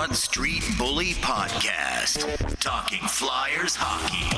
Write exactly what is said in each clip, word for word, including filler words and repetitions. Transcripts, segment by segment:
Broad Street Bully Podcast. Talking Flyers hockey.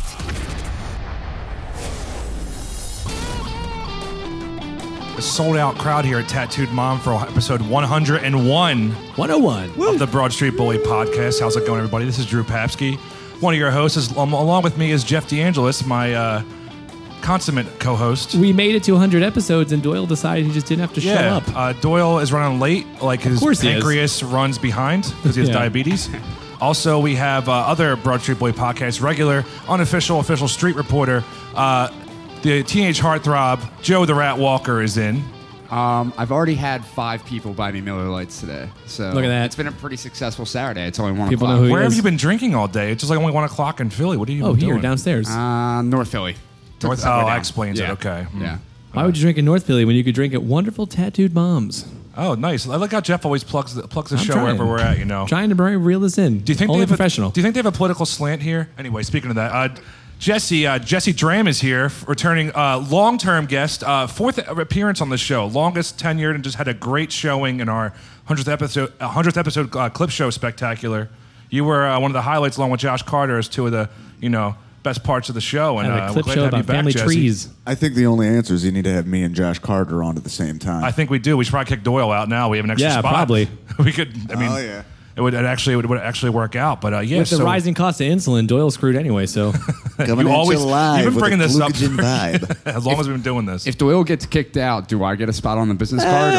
A sold-out crowd here at Tattooed Mom for episode one hundred one one oh one of the Broad Street Bully Podcast. How's it going, everybody? This is Drew Papsky. One of your hosts. Is, um, along with me is Jeff DeAngelis, my uh, consummate co-host. We made it to one hundred episodes, and Doyle decided he just didn't have to yeah, show up. Uh, Doyle is running late, like his pancreas runs behind because he has Yeah. diabetes. Also, we have uh, other Broad Street Bully Podcast regular, unofficial, official street reporter. Uh, the teenage heartthrob, Joe the Rat Walker, is in. Um, I've already had five people buy me Miller Lights today. So Look at that. It's been a pretty successful Saturday. It's only one People o'clock. know who Where he have is. you been drinking all day? It's just like only one o'clock in Philly. What are you Oh, doing? here, downstairs. Uh, North Philly. Took North, the subway oh, that down. explains Yeah. it. Okay. Hmm. Yeah. Why would you drink in North Philly when you could drink at wonderful Tattooed Moms? Oh, nice. I like how Jeff always plugs the, plugs the I'm show trying. wherever we're at, you know. Trying to bring- reel this in. Do you think Only they have professional. A, do you think they have a political slant here? Anyway, speaking of that, uh, Jesse uh, Jesse Dram is here, f- returning uh, long-term guest, uh, fourth appearance on the show, longest tenured, and just had a great showing in our hundredth episode uh, hundredth episode uh, clip show spectacular. You were uh, one of the highlights, along with Josh Carter, as two of the you know best parts of the show. And Have a uh, clip we're glad show to have you about back, family Jesse. trees. I think the only answer is you need to have me and Josh Carter on at the same time. I think we do. We should probably kick Doyle out now. We have an extra Yeah, spot. probably. we could. I mean, Oh, yeah. it would it actually it would, would actually work out. But uh, yeah, With the so rising cost of insulin, Doyle's screwed anyway, so... Coming you at always you live you've been with bringing a this up glucogen vibe. as long as we've been doing this. If Doyle gets kicked out, do I get a spot on the business card? Or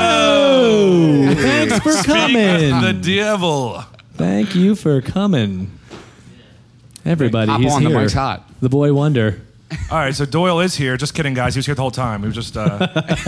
Oh! Thanks for Speak coming. the devil. Thank you for coming. Everybody, Hop he's on, the here. mic's hot. The boy wonder. All right, so Doyle is here. Just kidding, guys. He was here the whole time. He was just. Uh,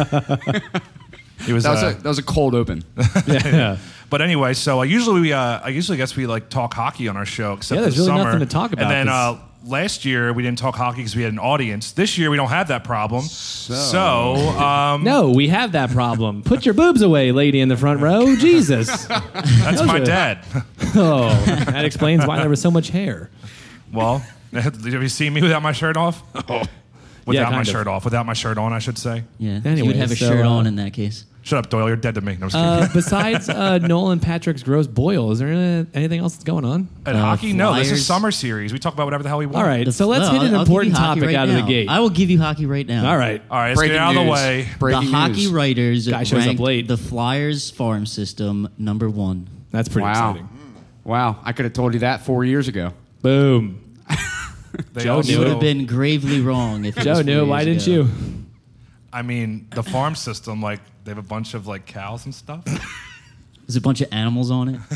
he was. That was, uh, a, that was a cold open. Yeah. But anyway, so uh, usually we, uh, I usually guess we like talk hockey on our show, except Yeah, there's this really summer. nothing to talk about And then 'cause- uh, last year we didn't talk hockey because we had an audience. This year we don't have that problem. So, um, No, we have that problem. Put your boobs away, lady in the front row. Jesus. that's my are- dad. Oh, that explains why there was so much hair. Well, have you seen me without my shirt off? Without Yeah, my kind of. shirt off. Without my shirt on, I should say. Yeah, Anyway, you would have a so, shirt uh, on in that case. Shut up, Doyle. You're dead to me. No, I'm just Uh, kidding. besides uh, Nolan Patrick's gross boil, is there any- anything else that's going on? At uh, hockey, no. This is Flyers. summer series. We talk about whatever the hell we want. All right, The- so let's no, hit an I'll- I'll give you important hockey topic right out of the now. gate. I will give you hockey right now. All right. All right, let's Breaking get it out of the news. way. The Breaking hockey news. writers Guy shows up ranked late. the Flyers farm system number one. That's pretty Wow. exciting. Wow. I could have told you that four years ago. Boom. They Joe also- You knew would have been gravely wrong if it Joe was four knew. Why years didn't ago. you? I mean, the farm system, like, they have a bunch of, like, cows and stuff. There's a bunch of animals on it.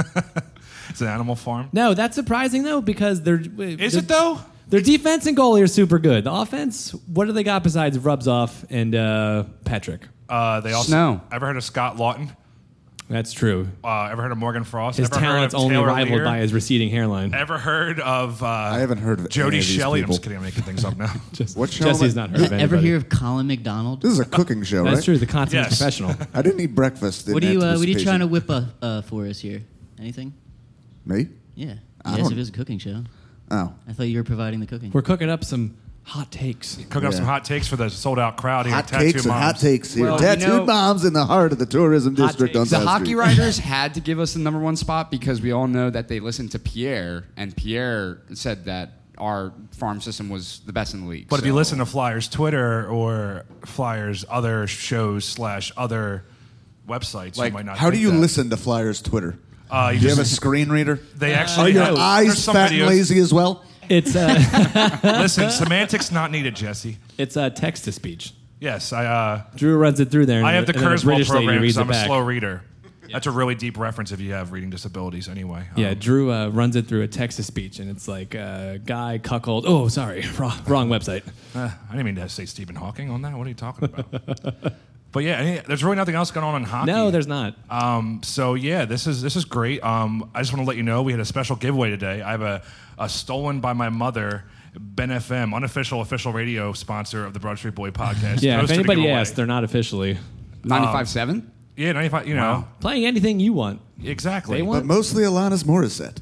It's an animal farm. No, that's surprising, though, because they're... Is it, though? Their defense and goalie are super good. The offense, what do they got besides Rubzoff and uh, Patrick? Uh, they also... Snow. Ever heard of Scott Lawton? That's true. Uh, ever heard of Morgan Frost? His ever heard talent's of only Taylor rivaled Lear? by his receding hairline. Ever heard of... Uh, I haven't heard of Jody any of these Shelley. I'm people. just kidding. I'm making things up now. Just, What show Jesse's am I- not heard of Ever anybody. hear of Colin McDonald? This is a cooking show, That's right? true. The consummate Yes. professional. I didn't eat breakfast. in What are you? Uh, what are you anticipation. trying to whip up uh, for us here? Anything? Me? Yeah. I Yes, don't- it is a cooking show. Oh. I thought you were providing the cooking. We're cooking up some hot takes. Cooking up Yeah. some hot takes for the sold-out crowd here Hot at Tattoo takes and Moms. hot takes here. Well, you Tattooed know- Moms in the heart of the tourism Hot district on takes. The South hockey Street. writers had to give us the number one spot because we all know that they listened to Pierre, and Pierre said that our farm system was the best in the league. But if So- you listen to Flyers Twitter or Flyers other shows slash other websites, Like, you might not How do think you that. listen to Flyers Twitter? Uh, you Do you have a just, screen reader? they Are actually your have, eyes there's some fat and videos. lazy as well? It's uh, Listen, semantics not needed, Jesse. it's uh, text to speech. Yes, I uh, Drew runs it through there. And I have the and then a Kurzweil British lady program reads because I'm it a back. slow reader. That's a really deep reference if you have reading disabilities anyway. Yeah, Um, Drew uh, runs it through a text to speech, and it's like uh, guy cuckold. Oh, sorry, wrong, wrong website. uh, I didn't mean to say Stephen Hawking on that. What are you talking about? But yeah, any, there's really nothing else going on in hockey. No, there's not. Um, so yeah, this is this is great. Um, I just want to let you know we had a special giveaway today. I have a, a stolen by my mother Ben F M, unofficial official radio sponsor of the Broad Street Boy podcast. Yeah, if posted a anybody giveaway. asks, they're not officially ninety-five point seven? Yeah, ninety-five. You know, playing anything you want. exactly. They want- But mostly Alanis Morissette.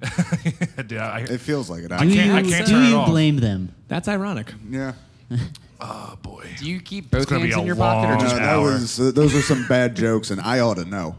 yeah, I, It feels like it. I Do can't. I you, can't do turn it you off. blame them? That's ironic. Yeah. Oh boy. Do you keep both gonna be hands a in your pocket or long- just No, An that hour. was, uh, those are some bad jokes, and I ought to know.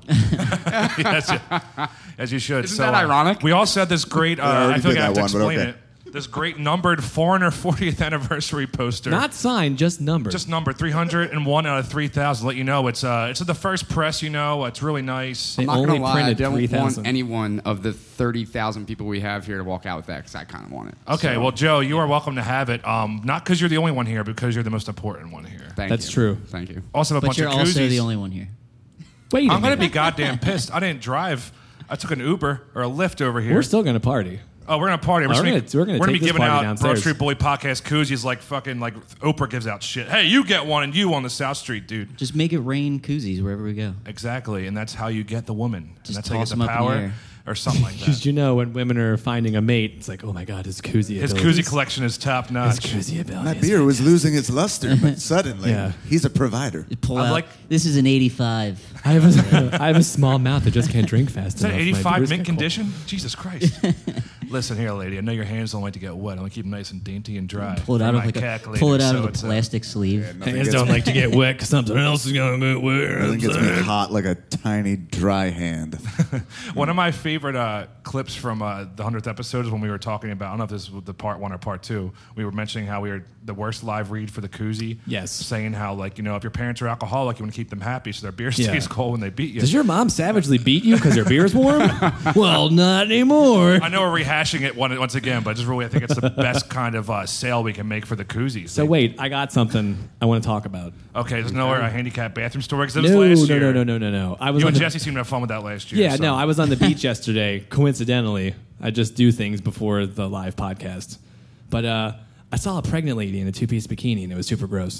Yes, you- as you should. Isn't so, that uh, ironic? We also had this great. Uh, I already I feel like did I have to that one, but explain okay. it. This great numbered foreigner fortieth anniversary poster. Not signed, just numbered. just numbered three hundred one out of three thousand. Let you know it's uh it's at the first press. You know it's really nice. They I'm not only gonna lie, I printed don't three want thousand. any one of the thirty thousand people we have here to walk out with that because I kind of want it. Okay, So, well, Joe, you are welcome to have it. Um, not because you're the only one here, because you're the most important one here. thank That's you. true. Thank you. Also, have a But bunch you're of also koozies. the only one here. Wait a I'm gonna minute. be goddamn pissed. I didn't drive. I took an Uber or a Lyft over here. We're still gonna party. Oh, we're gonna party. We're, Oh, just we're gonna, gonna- we're gonna we're take be this giving party out downstairs. Broad Street Bully podcast koozies like fucking like Oprah gives out shit. Hey, you get one, and you on the South Street, dude. Just make it rain koozies wherever we go. Exactly, and that's how you get the woman. And Just that's how you toss get the them up in the power, air. or something like Because that. you know when women are finding a mate, it's like, oh my god, his koozie. His abilities. koozie collection is top His notch. koozie ability. My is beer was fantastic. losing its luster, but suddenly Yeah. he's a provider. Pull I'd out. like- This is an eighty-five. I have a, I have a small mouth that just can't drink fast Is that enough. My eighty-five beers mint get cold. condition? Jesus Christ. Listen here, lady. I know your hands don't like to get wet. I want to keep them nice and dainty and dry. Pull it out For of my like a calculator, pull it out so of a it's, uh, plastic sleeve. Nothing Hands gets don't me- like to get wet because something else is gonna get wet. Nothing gets me hot like a tiny dry hand. One of my favorite uh, clips from uh, the hundredth episode is when we were talking about, I don't know if this was the part one or part two, we were mentioning how we were the worst live read for the koozie. Yes. Saying how, like, you know, if your parents are alcoholic, you want to keep them happy so their beer Yeah. stays cold when they beat you. Does your mom savagely beat you because her beer's warm? Well, not anymore. I know we're rehashing it one, once again, but just really, I think it's the best kind of uh, sale we can make for the koozies. So wait, I got something I want to talk about. Okay, there's no a handicap bathroom store because it was No, no, last no, year. no, no, no, no. I was You on and the, Jesse seemed to have fun with that last year. Yeah, so. no, I was on the beach yesterday. Coincidentally, I just do things before the live podcast. But uh, I saw a pregnant lady in a two-piece bikini, and it was super gross.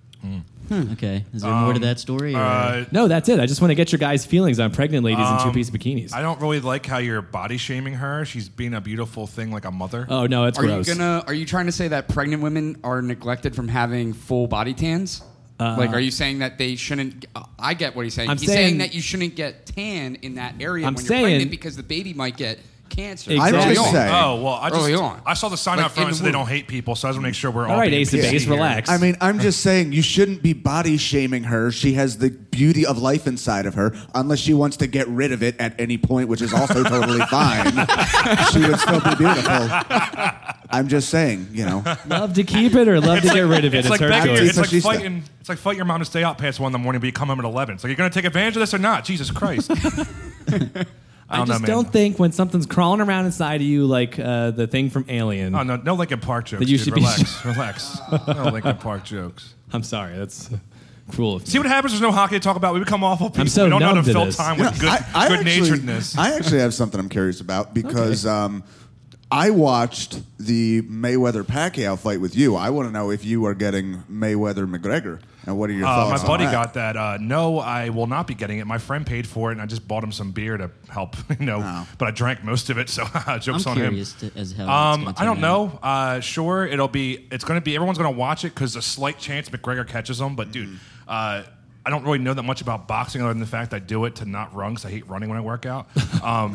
Okay. Is there more to that story? Or? Uh, No, that's it. I just want to get your guys' feelings on pregnant ladies in Um, two-piece bikinis. I don't really like how you're body shaming her. She's being a beautiful thing like a mother. oh no, it's Are gross. you gonna? Are you trying to say that pregnant women are neglected from having full body tans? like, are you saying that they shouldn't? Uh, I get what he's saying. I'm he's saying- saying, that you shouldn't get tan in that area I'm when saying- you're pregnant because the baby might get cancer. Exactly. I'm early just on. saying. Oh, well, I just Early on. I saw the sign Like, out front in and the said they womb. don't hate people, so I just want to make sure we're all All right, being Ace of P C Base, here. relax. I mean, I'm just saying you shouldn't be body shaming her. She has the beauty of life inside of her, unless she wants to get rid of it at any point, which is also totally fine. She would still be beautiful. I'm just saying, you know. love to keep it or love to get rid of it. It's, It's, like her begging, choice. it's like Machista. fighting. It's like fighting your mom to stay out past one in the morning, but you come home at eleven. It's like, you're going to take advantage of this or not? Jesus Christ! I I don't just know, man. don't think when something's crawling around inside of you, like uh, the thing from Alien. Oh no, no Lincoln Park jokes. That you dude. should be- relax, relax. No Lincoln Park jokes. I'm sorry, that's cruel. Of me. See what happens? There's no hockey to talk about. We become awful people. I'm so we don't know how numb to to fill this. time You know, with good, I, I good actually, naturedness. I actually have something I'm curious about because um, I watched the Mayweather Pacquiao fight with you. I want to know if you are getting Mayweather McGregor, and what are your Uh, thoughts? my buddy on that? got that. Uh, no, I will not be getting it. My friend paid for it, and I just bought him some beer to help. You know, Oh. but I drank most of it, so jokes I'm on him. curious to, as how it's Um, gonna I don't turn out. know. Uh, sure, it'll be. It's going to be. Everyone's going to watch it because a slight chance McGregor catches him. But dude, uh, I don't really know that much about boxing other than the fact I do it to not run because I hate running when I work out. Um,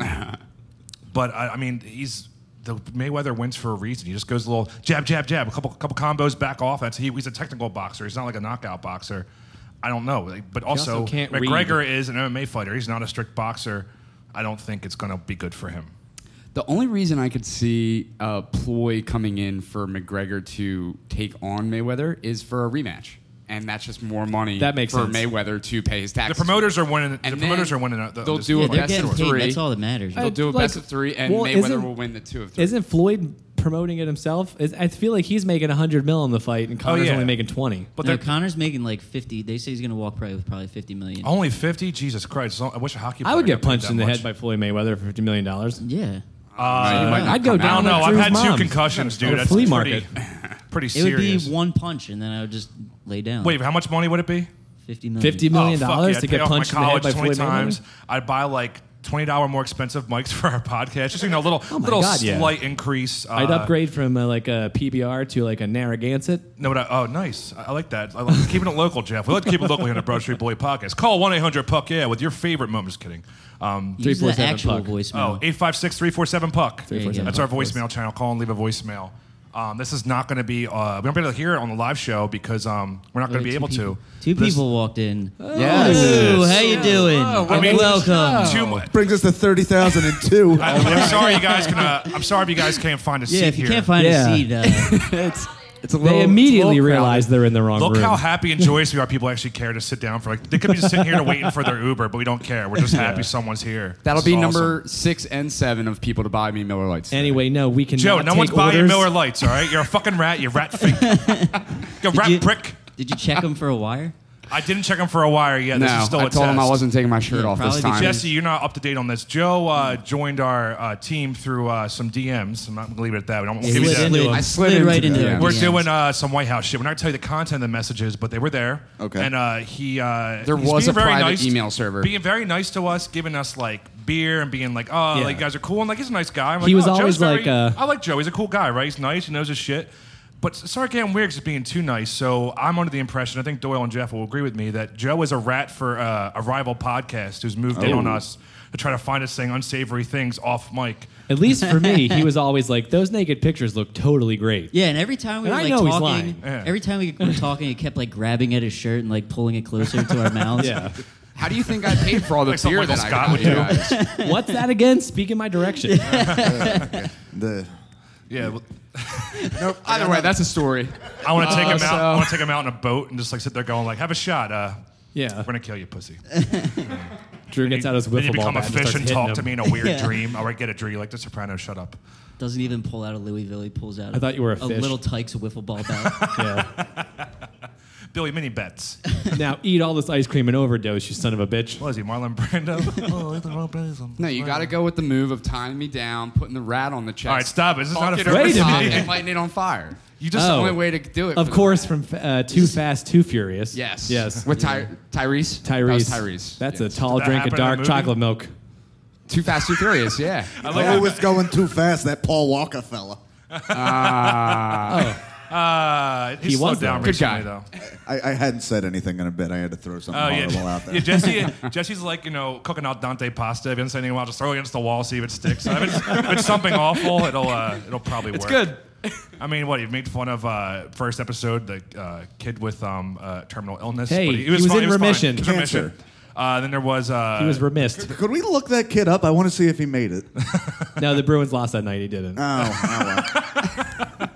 but I, I mean, he's the Mayweather wins for a reason. He just goes a little jab, jab, jab, a couple, couple combos, back off. That's he. He's a technical boxer. He's not like a knockout boxer. I don't know, Like, but also, also can't McGregor is an M M A fighter. He's not a strict boxer. I don't think it's going to be good for him. The only reason I could see a ploy coming in for McGregor to take on Mayweather is for a rematch, and that's just more money That makes for sense. Mayweather to pay his The taxes. promoters are winning. And the promoters then are winning. The, they'll this- do Yeah, a they're best getting of paid. three. That's all that matters. They'll do a Like, best of three, and well, Mayweather isn't- will win the two of three. Isn't Floyd promoting it himself? Is, I feel like he's making a hundred mil in the fight, and Connor's yeah. only making twenty. But no, they're Connor's making like fifty. They say he's going to walk probably with probably fifty million. only fifty. Jesus Christ! I wish a hockey. I would player get got paid punched that in the much. head by Floyd Mayweather for fifty million dollars. Yeah. Uh, you might not I'd go come down I don't know. like I've Drew's had two mom. concussions, dude. Or That's flea pretty, market. pretty It would be serious. one punch, and then I would just lay down. Wait, how much money would it be? fifty million. Fifty million Oh, fuck dollars yeah, to I'd pay get off my punched in the head college by twenty Floyd times. Mayweather? I'd buy like twenty dollar more expensive mics for our podcast. Just you know, a little Oh my little God, yeah. slight increase. Uh, I'd upgrade from uh, like a P B R to like a Narragansett. No, but I, oh, nice. I, I like that. I like keeping it local, Jeff. We like to keep it local here on the Broad Street Bully podcast. Call one eight hundred puck yeah with your favorite moment. Just kidding. Um, Use the three four seven actual puck. voicemail. oh, eight five six three four seven puck. There you go. That's our voicemail channel. Call and leave a voicemail. Um, this is not going to be. Uh, we won't be able to hear it on the live show because um, we're not going to be Two able people- to. Two This- people walked in. Yes. Ooh, how you doing? I mean, Welcome. Too much. Brings us to thirty thousand two. I, I'm sorry you guys can. Uh, I'm sorry if you guys can't find a Yeah, seat if you here. can't find Yeah. a seat, uh, it's it's a little. They it's a immediately little realize they're in the wrong Look room. how happy and joyous we are. People actually care to sit down for like they could be just sitting here waiting for their Uber, but we don't care. We're just happy someone's here. That'll This be is number awesome. six and seven of people to buy me Miller Lights. today. Anyway, no, we can. Joe, no take one's buying you orders. Miller Lights, all right? You're a fucking rat. You rat fink. You rat you- prick. did you check them for a wire? I didn't check him for a wire yet. no, This is still I a told him I test. wasn't taking my shirt Yeah, off this probably time. because- Jesse, you're not up to date on this. Joe uh, joined our uh, team through uh, some D Ms. I'm not going to leave it at that. We don't we'll Yeah, give you slid that. into- I slid slid right into into the their D Ms. We're D Ms. doing uh, some White House shit. We're not going to tell you the content of the messages, but they were there. Okay. And uh, he uh, There he's was being a very private nice, email server. being very nice to us, giving us like beer and being like, oh, Yeah. like you guys are cool. And like he's a nice guy. I'm like, He was oh, always Joe's very- like, uh, I like Joe. He's a cool guy, right? He's nice. He knows his shit. But it started getting weird because he's being too nice. So I'm under the impression, I think Doyle and Jeff will agree with me, that Joe is a rat for uh, a rival podcast who's moved in Oh. on us to try to find us saying unsavory things off mic. At least for me, he was always like, "Those naked pictures look totally great." Yeah, and every time we And were I like know he's talking, lying. Yeah. every time we were talking, it kept like grabbing at his shirt and like pulling it closer to our mouths. Yeah. How do you think I paid for all the Like something beer that Michael I Scott got would you do. guys? What's that again? Speak in my direction. The Yeah, well, nope. Either way, that's a story. I want to take him so- out. I want to take him out in a boat and just like sit there going like, have a shot. Uh, Yeah. we're gonna kill you, pussy. Drew gets out his Then you wiffle ball become a bat and fish starts and hitting talk him. to me in a weird Yeah. dream. Or I get a dream like The Sopranos. Shut up. Doesn't even pull out a Louisville. He pulls out. I thought you were a a fish. little Tykes wiffle ball bat. Yeah. Billy mini bets. Now eat all this ice cream and overdose, you son of a bitch. What is he, Marlon Brando? oh, Ethan Robinson. No, you got to go with the move of tying me down, putting the rat on the chest. All right, stop it. This is not a Fuck it over Wait the a top, minute. and lighting it on fire. You just That's Oh. the only way to do it. Of for the course, rat. from uh, Too Fast, Too Furious. Yes. Yes. With Ty- Tyrese. That Tyrese. was Tyrese. That's Yes. a tall Did that drink happen of in the dark movie? chocolate milk. Too Fast, Too Furious. Yeah. I like Oh, it's going too fast. That Paul Walker fella. Uh, he's He slowed was, down though. Good recently, guy. though. I, I hadn't said anything in a bit. I had to throw something Oh horrible yeah, out there. yeah. Jesse, Jesse's like you know cooking out Dante pasta. If you haven't said anything, well, just throw it against the wall, see if it sticks. If it's, if it's something awful, it'll uh, it'll probably work. It's good. I mean, what you made fun of uh, first episode, the uh, kid with um, uh, terminal illness. Hey, but he was fine. in He was fine. remission. He was Cancer. remission. Uh, then there was uh, He was remissed. Could we look that kid up? I want to see if he made it. Oh, No, the Bruins lost that night. He didn't. oh well.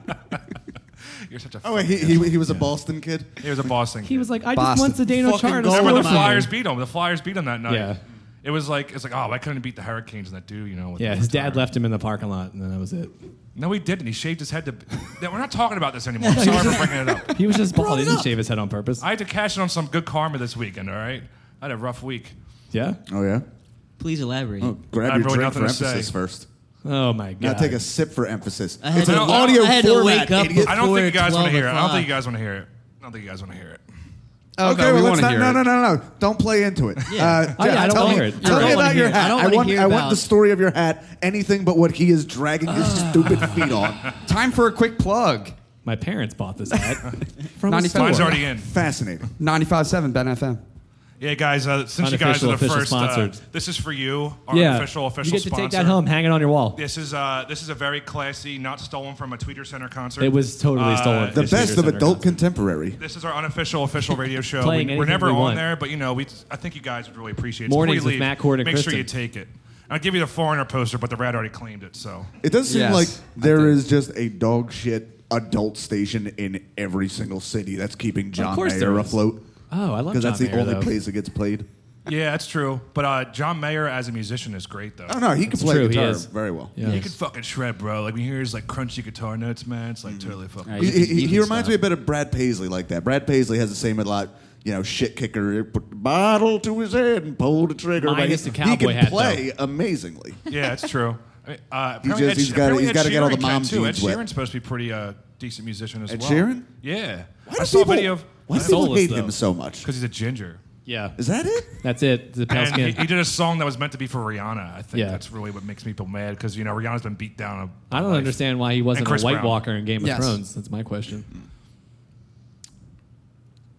You're such a. Oh, wait, he, he, he was a Boston kid? He was a Boston. He was like, I Boston. just want Zdeno Fucking Chara to goal. score Remember the for me. Flyers beat him. The Flyers beat him that night. Yeah. It was like it's like oh, why couldn't he beat the Hurricanes and that dude? You know. with Yeah, the his dad retire- left him in the parking lot, and then that was it. No, he didn't. He shaved his head to. Yeah, we're not talking about this anymore. I'm sorry for bringing it up. He was just bald. He it didn't up. shave his head on purpose. I had to cash in on some good karma this weekend. All right, I had a rough week. Yeah? Oh, yeah? Please elaborate. Oh, grab I have your really drink for nothing to emphasis say. first. Oh, my God. Now take a sip for emphasis. I had It's to- an I audio I had to format, wake up idiot. I don't think you Before guys want to hear it. I don't twelve think you guys want to hear it. I don't think you guys want to hear it. Okay, Okay, we well, want let's to not. hear No, it. no, no, no. Don't play into it. Yeah. Uh, Oh, yeah, Jeff, I don't tell wanna me, hear it. Tell I me don't about wanna your hear it. I hat. don't I wanna want. hear I want about- the story of your hat. Anything but what he is dragging his stupid feet on. Time for a quick plug. My parents bought this hat from a ninety-five. store. Mine's already in. Fascinating. ninety-five point seven Ben F M. Yeah, guys. Uh, since you guys are Unofficial, the official first, uh, sponsored. this is for you, our Yeah. official official You get to sponsor. take that home, hang it on your wall. This is uh, this is a very classy, not stolen from a Tweeter Center concert. It was totally Uh, stolen. The This best Tweeter of Center adult concert. contemporary. This is our unofficial official radio show. Playing we, we're anything never we on want. there, but you know, we I think you guys would really appreciate it. Mornings Before you with leave, Matt Cord and make sure Kristen. you take it. I'll give you the foreigner poster, but the rat already claimed it. So It does seem Yes, like I there did. is just a dog shit adult station in every single city that's keeping John course Mayer there is. afloat. Oh, I love Because John that's the Mayer, only though. place that gets played. yeah, that's true. But uh, John Mayer as a musician is great, though. Oh no, he can That's play true, he guitar is. very well. Yeah. He can fucking shred, bro. Like when you hear his like crunchy guitar notes, man, it's like totally fucking. All right, He, you can- he- you he can reminds stop. me a bit of Brad Paisley like that. Brad Paisley has the same a lot, you know, shit kicker, put the bottle to his head and pull the trigger. Minus Like, the he cowboy can hat, play amazingly. Yeah, it's true. I mean, uh, He's apparently just- Ed- he's gotta- apparently he's Ed gotta get all the Sheeran mom can, too. Ed jeans wet. Sheeran's supposed to be pretty uh, decent musician as Ed well. Sheeran? Yeah. Why I do saw people, a video of why do people Soulless, hate though. him so much? because he's a ginger. Yeah. Is that it? That's it. The pale And he, skin. he did a song that was meant to be for Rihanna. I think Yeah. that's really what makes people mad because you know Rihanna's been beat down. A, I don't life. understand why he wasn't And a Chris White Brown. Walker in Game of Yes. Thrones. That's my question.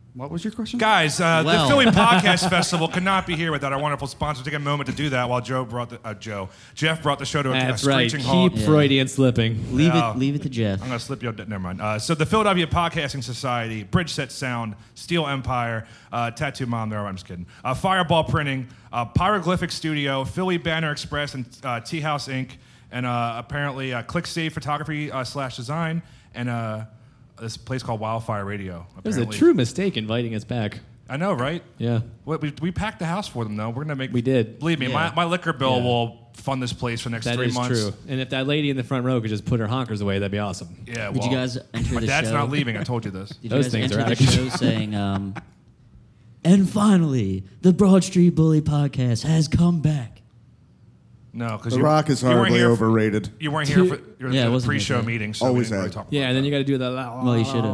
What was your question? Guys, uh, Well. the Philly Podcast Festival could not be here without our wonderful sponsor. Take a moment to do that while Joe brought the uh, Joe Jeff brought the show to a, a That's right. screeching halt. Keep Yeah. Freudian slipping. Leave Yeah. it. Leave it to Jeff. I'm gonna slip you. Never mind. Uh, so the Philadelphia Podcasting Society, Bridgeset Sound, Steel Empire, uh, Tattoo Mom. There, I'm just kidding. Uh, Fireball Printing, uh, Pyroglyphic Studio, Philly Banner Express, and uh, Tea House Incorporated, and uh, apparently uh, ClickSave Photography uh, slash Design, and uh, this place called Wildfire Radio. It was a apparently. true mistake inviting us back. I know, right? Yeah. We, we, we packed the house for them, though. We're gonna make. We did. Believe me, Yeah. my, my liquor bill Yeah. will fund this place for the next That three is months. true. And if that lady in the front row could just put her honkers away, that'd be awesome. Yeah. Did well, you guys enter my the dad's show? not leaving. I told you this. Did Those you things guys are enter out the of show saying, um, and finally, the Broad Street Bully podcast has come back? No, because The you, Rock is you weren't horribly here for- overrated. You weren't here for your Yeah, I the wasn't pre-show here for that. meeting, so Always we didn't really had. talk Yeah, about and then you got to do the. Well, you should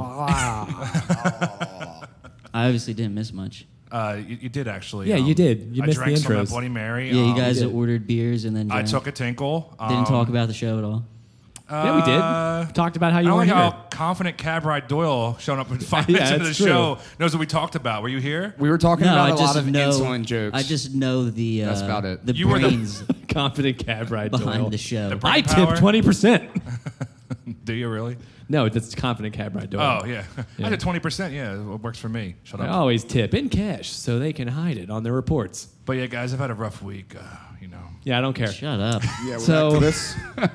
have. I obviously didn't miss much. Uh, you, you did actually. Yeah, um, you did. You I missed the drank some of intros. that Bloody Mary. Yeah, you um, guys did. ordered beers and then I drank. took a tinkle. Um, Didn't talk about the show at all. Yeah, we did. Uh, Talked about how I you don't weren't like here. how confident Cab Ride Doyle showing up in five Yeah, minutes into the it's true. show knows what we talked about. Were you here? We were talking No, about I a just lot of know. insulin jokes. I just know the. Uh, That's about it. The You were the- brains Confident cab ride behind Doyle. the show. The I brain power? tipped twenty percent. Do you really? No, that's confident cab ride Doyle. Oh yeah, Yeah. I did twenty percent. Yeah, it works for me. Shut I up. always tip in cash so they can hide it on their reports. But yeah, guys, I've had a rough week. Uh, you know. Yeah, I don't care. Shut up. Yeah, we're So- back to this.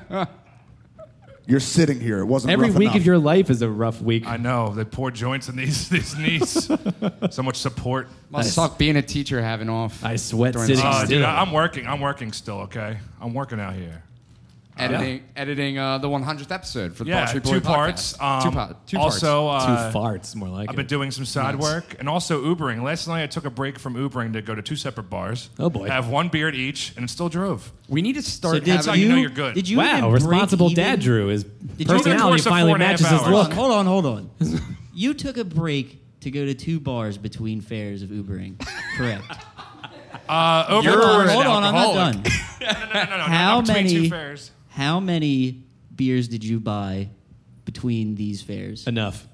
You're sitting here. It wasn't Every rough week enough. of your life is a rough week. I know the poor joints in these these knees. So much support. Must suck being a teacher having off. I sweat During sitting the- Uh, still. dude, I- I'm working. I'm working still. Okay, I'm working out here. editing editing uh, the one hundredth episode for the Yeah, Broad Street two Bully parts. podcast. Um, two, po- two parts. also, uh, Two farts, more like I've it. been doing some side Nice. work and also Ubering. Last night I took a break from Ubering to go to two separate bars. Oh, boy. Have one beer at each, and it still drove. We need to So start did That's how having. you know you're good. Did you even Wow, break responsible even? dad Drew. His you- Over the personality course of finally four and a half matches his hours. look. Hold on, hold on. You took a break to go to two bars between fares of Ubering. Correct. Uh, over Hold on, an hold on, I'm not alcoholic. done. No, no, no, no, no, How not between two many- fares. How many beers did you buy between these fares? Enough.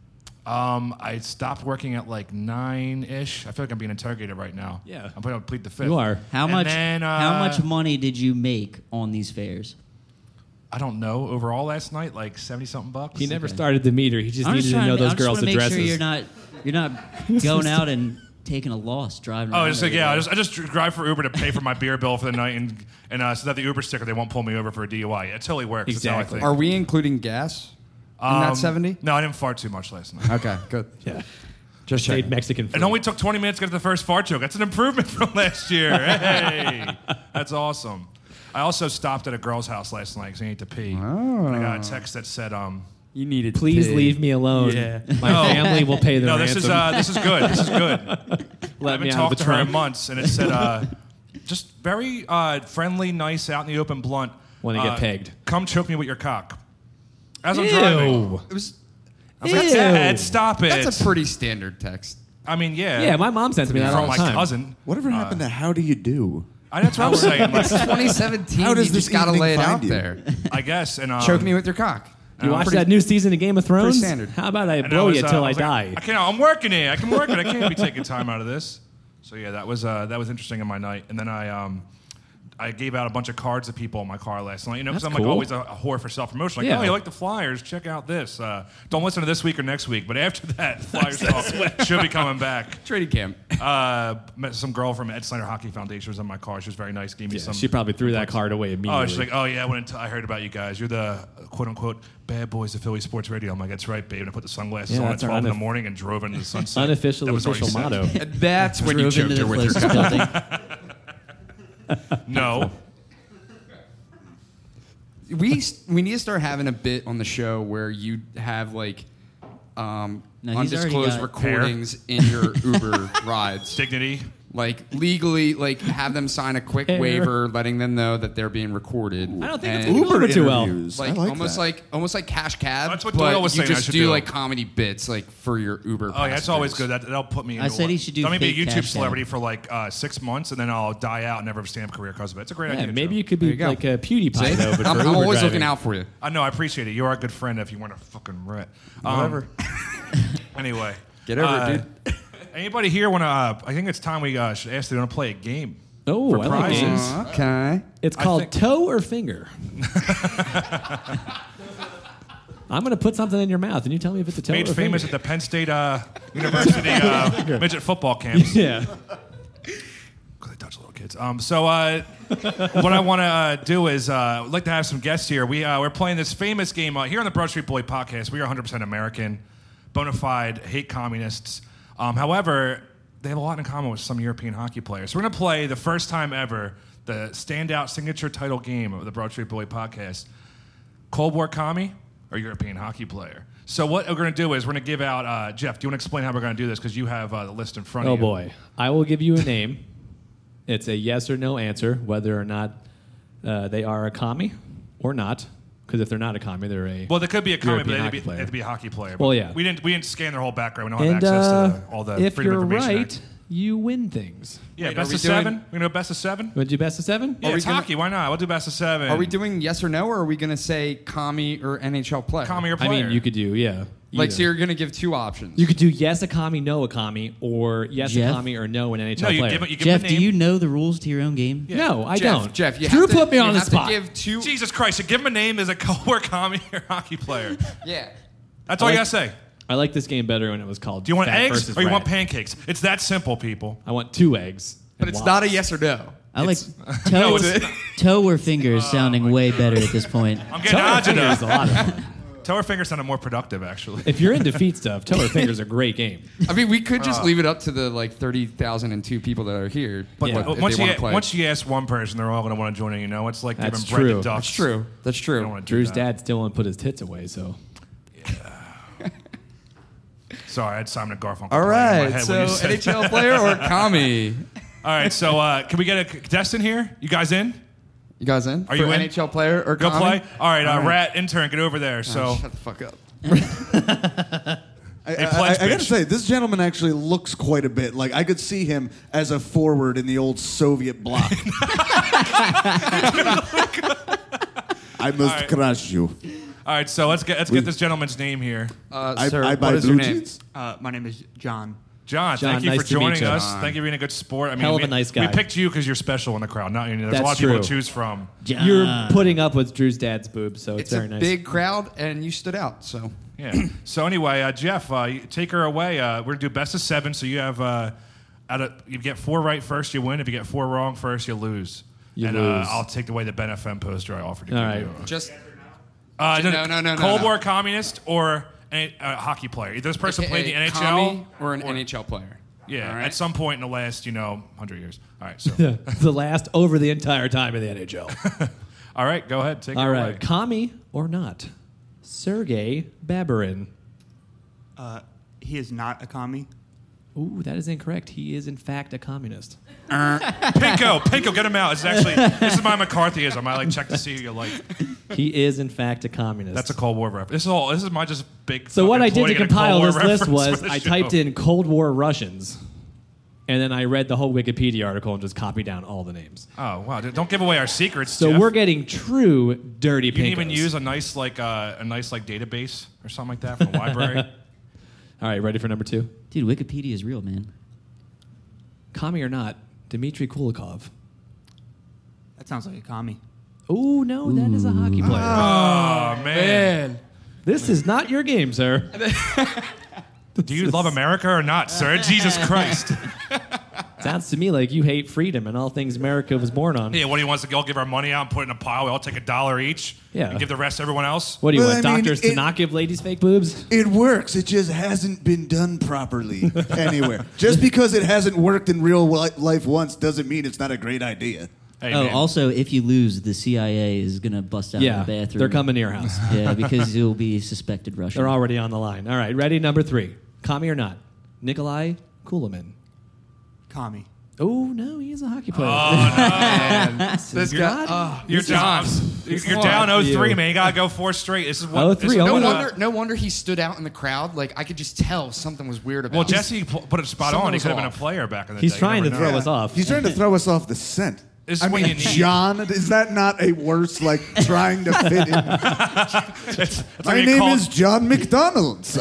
Um, I stopped working at like nine ish. I feel like I'm being interrogated right now. Yeah. I'm going to plead the fifth. You are. How And much? then, uh, how much money did you make on these fares? I don't know. Overall, last night, like seventy something bucks. He never Okay. started the meter. He just I'm needed just to trying know to, those I just girls' wanna make addresses. sure you're not you're not going out and taking a loss driving. Oh, around just like every yeah, I day. just I just drive for Uber to pay for my beer bill for the night, and and uh, so that the Uber sticker they won't pull me over for a D U I. It totally works. That's how I Exactly. think. Are we including gas in Um, that seventy? No, I didn't fart too much last night. Okay, good. Yeah. Just Made checking. Mexican food. It only took twenty minutes to get to the first fart joke. That's an improvement from last year. Hey, that's awesome. I also stopped at a girl's house last night because I needed to pee. Oh. And I got a text that said, um, You needed. Please pig. leave me alone. Yeah. My No. family will pay the "No, ransom. this is uh, this is good. This is good." I Let haven't me out of talked the to her in trunk. months, and it said, uh, "Just very uh, friendly, nice, out in the open, blunt. Wanna uh, get pegged. Come choke me with your cock." As I'm Ew. driving, It was. I was like, Ew. "Dad, stop it." That's a pretty standard text. I mean, yeah. Yeah, my mom sends me that all from the my time. cousin. Whatever happened to how do you do? I, that's what I was saying. Like, twenty seventeen. How does you this just gotta evening lay it find out you? there. I guess. And um, Choke me with your cock. You watch Pretty- that new season of Game of Thrones? standard. How about I and blow was, you uh, till I, was like, die? I can't. I'm working it. I can work it. I can't be taking time out of this. So yeah, that was uh, that was interesting in my night. And then I um, I gave out a bunch of cards to people in my car last night. You know, because I'm That's like cool. always a, a whore for self promotion. Like, Yeah. oh, you like the Flyers? Check out this. Uh, don't listen to this week or next week. But after that, Flyers talk should be coming back. Trading camp. Uh, met some girl from Ed Snyder Hockey Foundation was in my car. She was very nice. Gave me Yeah, some. she probably threw that card away immediately. Oh, she's like, oh yeah, I went. I heard about you guys. You're the uh, quote unquote bad boys of Philly sports radio. I'm like, that's right, babe. And I put the sunglasses Yeah, on at that's our twelve in the unaf- morning and drove into the sunset. Unofficial That was already official set. motto. That's when you Drove into choked her the with your closest cock. building. No. We we need to start having a bit on the show where you have like um, No, he's already undisclosed got- recordings in your Uber rides. Dignity. Like legally, like have them sign a quick Hair. waiver letting them know that they're being recorded. I don't think it's And, Uber Uber too well. interviews. like, I like almost that. like almost like Cash Cab. That's what but Doyle was you saying I just should do do. like comedy bits like for your Uber. Oh yeah, it's always passengers. good. That, that'll put me. I into said what- he should do Let me be a fake YouTube cash celebrity cab. for like uh, six months, and then I'll die out and never have a stand-up career because of it. It's a great Yeah, idea. maybe Joe. you could There be you go. like a PewDiePie, See? though, but I'm, for I'm Uber always driving. looking out for you. I know. I appreciate it. You are a good friend if you weren't a fucking rat. Um, Whatever. Anyway, Get over Uh, it, dude. Anybody here want to? Uh, I think it's time we uh, should ask. They want to play a game. Oh, for I like prizes. games. Okay. It's I called think- toe or finger. I'm going to put something in your mouth, and you tell me if it's a toe Made or a famous finger. at the Penn State uh, University uh, midget football camps. Yeah. Because they touch little kids. Um, so uh, what I want to uh, do is uh, I'd like to have some guests here. We uh, we're playing this famous game uh, here on the Broad Street Bully podcast. We are one hundred percent American, bona fide, hate communists. Um, however, they have a lot in common with some European hockey players. So we're going to play the first time ever the standout signature title game of the Broad Street Bully podcast: Cold War commie or European hockey player. So what we're going to do is we're going to give out. Uh, Jeff, do you want to explain how we're going to do this? Because you have uh, the list in front Oh, of you. boy. I will give you a name. It's a yes or no answer, whether or not uh, they are a commie or not. Because if they're not a commie, they're a Well, they could be a commie, but they European have, to be, hockey player. they have to be a hockey player. Well, But yeah. We didn't we didn't scan their whole background. We don't have And access uh, to all the if Freedom you're of Information right, Act. you win things. Yeah, Wait, best are of we doing- seven. We're gonna do best of seven. Want to do best of seven? Yeah, we it's gonna- hockey. Why not? We'll do best of seven. Are we doing yes or no, or are we going to say commie or N H L player? commie or I player? mean, you could do, yeah. Like, either. so you're going to give two options. You could do yes a commie, no a commie, or yes Jeff? a commie or no an N H L no, you player. give it. You give Jeff, the do name. you know the rules to your own game? No, I Jeff, don't. Jeff, you Drew have to, put me you on the have spot. To give two. Jesus Christ! So give him a name as a Cold War commie or hockey player. Yeah. That's all I you like- gotta say. I like this game better when it was called Do you want Fat eggs versus or you Rat. want pancakes? It's that simple, people. I want two eggs. But and it's waffles. not a yes or no. I like It's- toe, No, it's- toe or finger is sounding way better at this point. I'm getting Toe or finger is a agita. lot of fun. Toe or finger sounded more productive, actually. If you're into feet stuff, toe or finger is a great game. I mean, we could just leave it up to the like thirty thousand two people that are here. But Yeah. but if once they you wanna play. once you ask one person, they're all gonna want to join in. You know, it's like That's giving bread true. to ducks. That's true. That's You don't true. want to do Drew's that. dad still won't put his tits away, so. Sorry, I had Simon and Garfunkel. All playing in my right. head So when you said N H L player or commie? All right, so uh, can we get a contestant here? You guys in? You guys in? Are For you in? N H L player or Go commie? play? All right, uh, All right. Rat, intern, get over there. So, Oh, shut the fuck up. I, Hey, I- pledge I- I gotta bitch. say, this gentleman actually looks quite a bit like I could see him as a forward in the old Soviet bloc. I must right. crush you. all right, so let's get let's get this gentleman's name here. Uh, I, sir, I buy what is blue your name? jeans. Uh, my name is John. John, John, thank you nice for to meet joining you. us. John. Thank you for being a good sport. I mean, Hell of we, a nice guy. We picked you because you're special in the crowd. Not you know, there's That's a lot of people true. to choose from. John. You're putting up with Drew's dad's boobs, so it's, It's a very nice. big crowd, and you stood out. So Yeah. So anyway, uh, Jeff, uh, you- take her away. Uh, we're gonna do best of seven. So you have uh, out of you get four right first, you win. If you get four wrong first, you lose. You and lose. Uh, I'll take away the Ben F M poster I offered to All give right. you. just Uh, No, no, no, no, Cold no. War communist or a uh, hockey player. Either this person a- played a the N H L commie or an N H L player. Yeah, All right. at some point in the last, you know, hundred years. All right, so the last over the entire time in the N H L. all right, go ahead, take All it right, away. commie or not? Sergei Baburin. Uh, he is not a commie. Ooh, that is incorrect. He is in fact a communist. Pinko, Pinko, get him out. It's actually this is my McCarthyism. I like check to see who you like. He is in fact a communist. That's a Cold War reference. This is all. This is my just big. So what I fucking did to ploy get a Cold compile War this list reference was for the I show. typed in Cold War Russians, and then I read the whole Wikipedia article and just copied down all the names. Oh wow! Dude, don't give away our secrets. So Jeff. we're getting true dirty You can even pinkos. use a nice like uh, a nice like database or something like that from the library. All right, ready for number two? Dude, Wikipedia is real, man. Commie or not? Dmitry Kulikov. That sounds like a commie. Oh no, that is a hockey player. Oh man. This is not your game, sir. Do you love America or not, sir? Jesus Christ. Sounds to me like you hate freedom and all things America was born on. Yeah, what do you want us to all give our money out and put it in a pile? We all take a dollar each. Yeah. And give the rest to everyone else. What do you Well, want, I mean, doctors to it- not give ladies fake boobs? It works. It just hasn't been done properly anywhere. Just because it hasn't worked in real li- life once doesn't mean it's not a great idea. Hey, Oh, man. also, if you lose, the C I A is gonna bust out Yeah, in the bathroom. they're coming to your house. Yeah, because you'll be suspected Russian. They're already on the line. All right, ready? Number three. Commie or not? Nikolai Kulemin. Commie. Oh, no, he is a hockey player. this You're guy. not- Oh, You're this down. is- You're, this you're is down hard. oh three, you. man. You gotta go four straight. This is what. oh this three, is oh No what, uh, wonder, no wonder he stood out in the crowd. Like I could just tell something was weird about. Well, him. Jesse pu- put it spot Something on. He was could have been a off. player back in the He's day. You trying to never throw know. us off. He's trying to throw us off the scent. This is I what mean, you need. John, is that not a worse, like, trying to fit in? It's- it's My when you name call- is John McDonald's.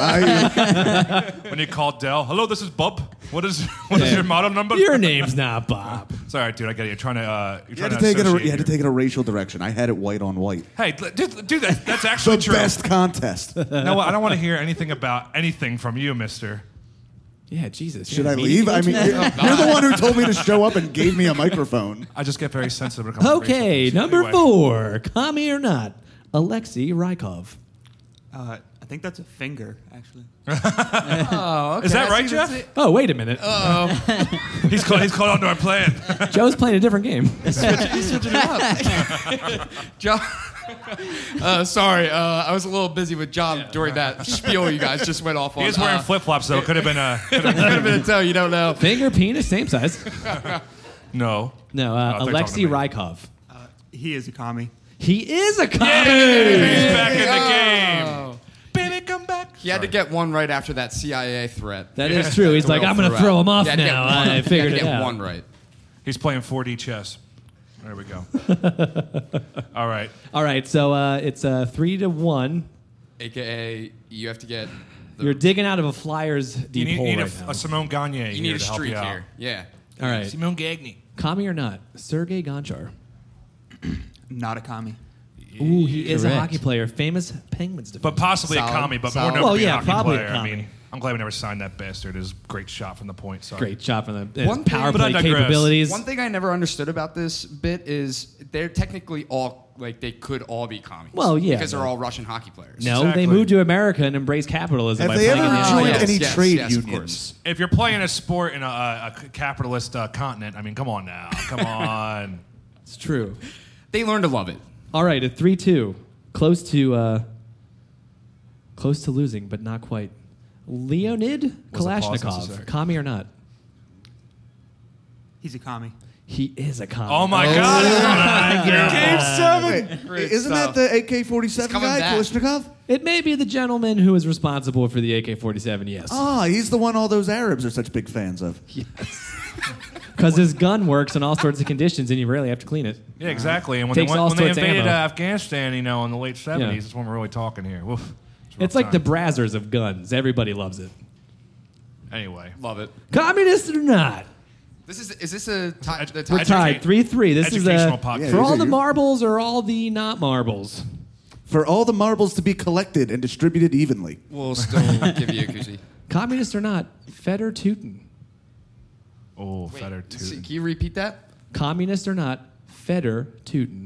I, When you call Dell, hello, this is Bub. What is what is your model number? Your name's not Bob. Sorry, dude. I get it. You're trying to. Uh, you're you trying had to take it. A, associate you had to here. take it a racial direction. I had it white on white. Hey, do, do that. That's actually The true. best contest. No, I don't want to hear anything about anything from you, Mister. Yeah, Jesus. Should yeah, I meeting leave? I notes? mean, you're, you're the one who told me to show up and gave me a microphone. I just get very sensitive. When it comes to Okay, racial things. number Anyway. four, commie or not, Alexei Rykov. Uh, I think that's a finger, actually. Oh, okay. Is that I right, see Jeff? that's it. Oh, wait a minute. He's caught. He's caught onto our plan. Joe's playing a different game. He's switching it up. John. Uh, sorry, uh, I was a little busy with John during that spiel you guys just went off on. He is wearing uh, flip flops, though. It could have been a. could have been a toe, you don't know. Finger, penis, same size. No. No, Oh, I uh, thought you were Alexei talking to me. Rykov. Uh, he is a commie. He is a commie. He's back in the game. Baby, come back. He had to get one right after that C I A threat. That is true. He's like, Throw I'm going to throughout. throw him off He had to get now. one- I figured he it had to get out. one right. He's playing four D chess. There we go. All right. All right, so uh, it's uh, three to one. A K A, you have to get. The, You're digging out of a Flyers You deep need, hole need right a, now. a Simone Gagne you here need a to help streak you out. here. Yeah. All right, Simone Gagne. commie or not, Sergei Gonchar. Not a commie. Ooh, he is a Correct. hockey player, famous Penguins defenseman. But possibly Solid. a commie, but Solid. more known Well, to be yeah, a hockey probably a player. I commie. mean, I'm glad we never signed that bastard. His great shot from the point. Sorry. Great shot from the One uh, thing- power But I play digress. capabilities. One thing I never understood about this bit is they're technically all, like, they could all be commies. Well, yeah, Because they're but- all Russian hockey players. No, Exactly. they moved to America and embraced capitalism Have by they playing ever in the joined N H L. joined yes, any yes, trade yes, of unions? course. If you're playing a sport in a, a, a capitalist uh, continent, I mean, come on now. Come on. It's true. They learn to love it. All right, at three two, close to uh, close to losing, but not quite. Leonid Was the pause Kalashnikov, necessary? commie or not? He's a commie. He is a commie. Oh my God. Game seven. Great Isn't stuff. that the A K forty-seven It's coming guy, back. Kalashnikov? It may be the gentleman who is responsible for the A K forty-seven, yes. Ah, he's the one all those Arabs are such big fans of. Because his gun works in all sorts of conditions and you rarely have to clean it. Yeah, exactly. And when Takes they, all went, when they sorts of invaded uh, ammo. Afghanistan, you know, in the late seventies, Yeah. that's when we're really talking here. Woof. a rough It's like the time. Brazzers of guns. Everybody loves it. Anyway. Love it. Communist or not? This is is this a tie? The We're tie tied three three. This is Educational a, podcast. Yeah, for these all are the your- marbles or all the not marbles. For all the marbles to be collected and distributed evenly. We'll still give you a koozie. Communist or not, Feder Teuton. Oh, Feder See, too. Can you repeat that? Communist or not, Feder Teuton.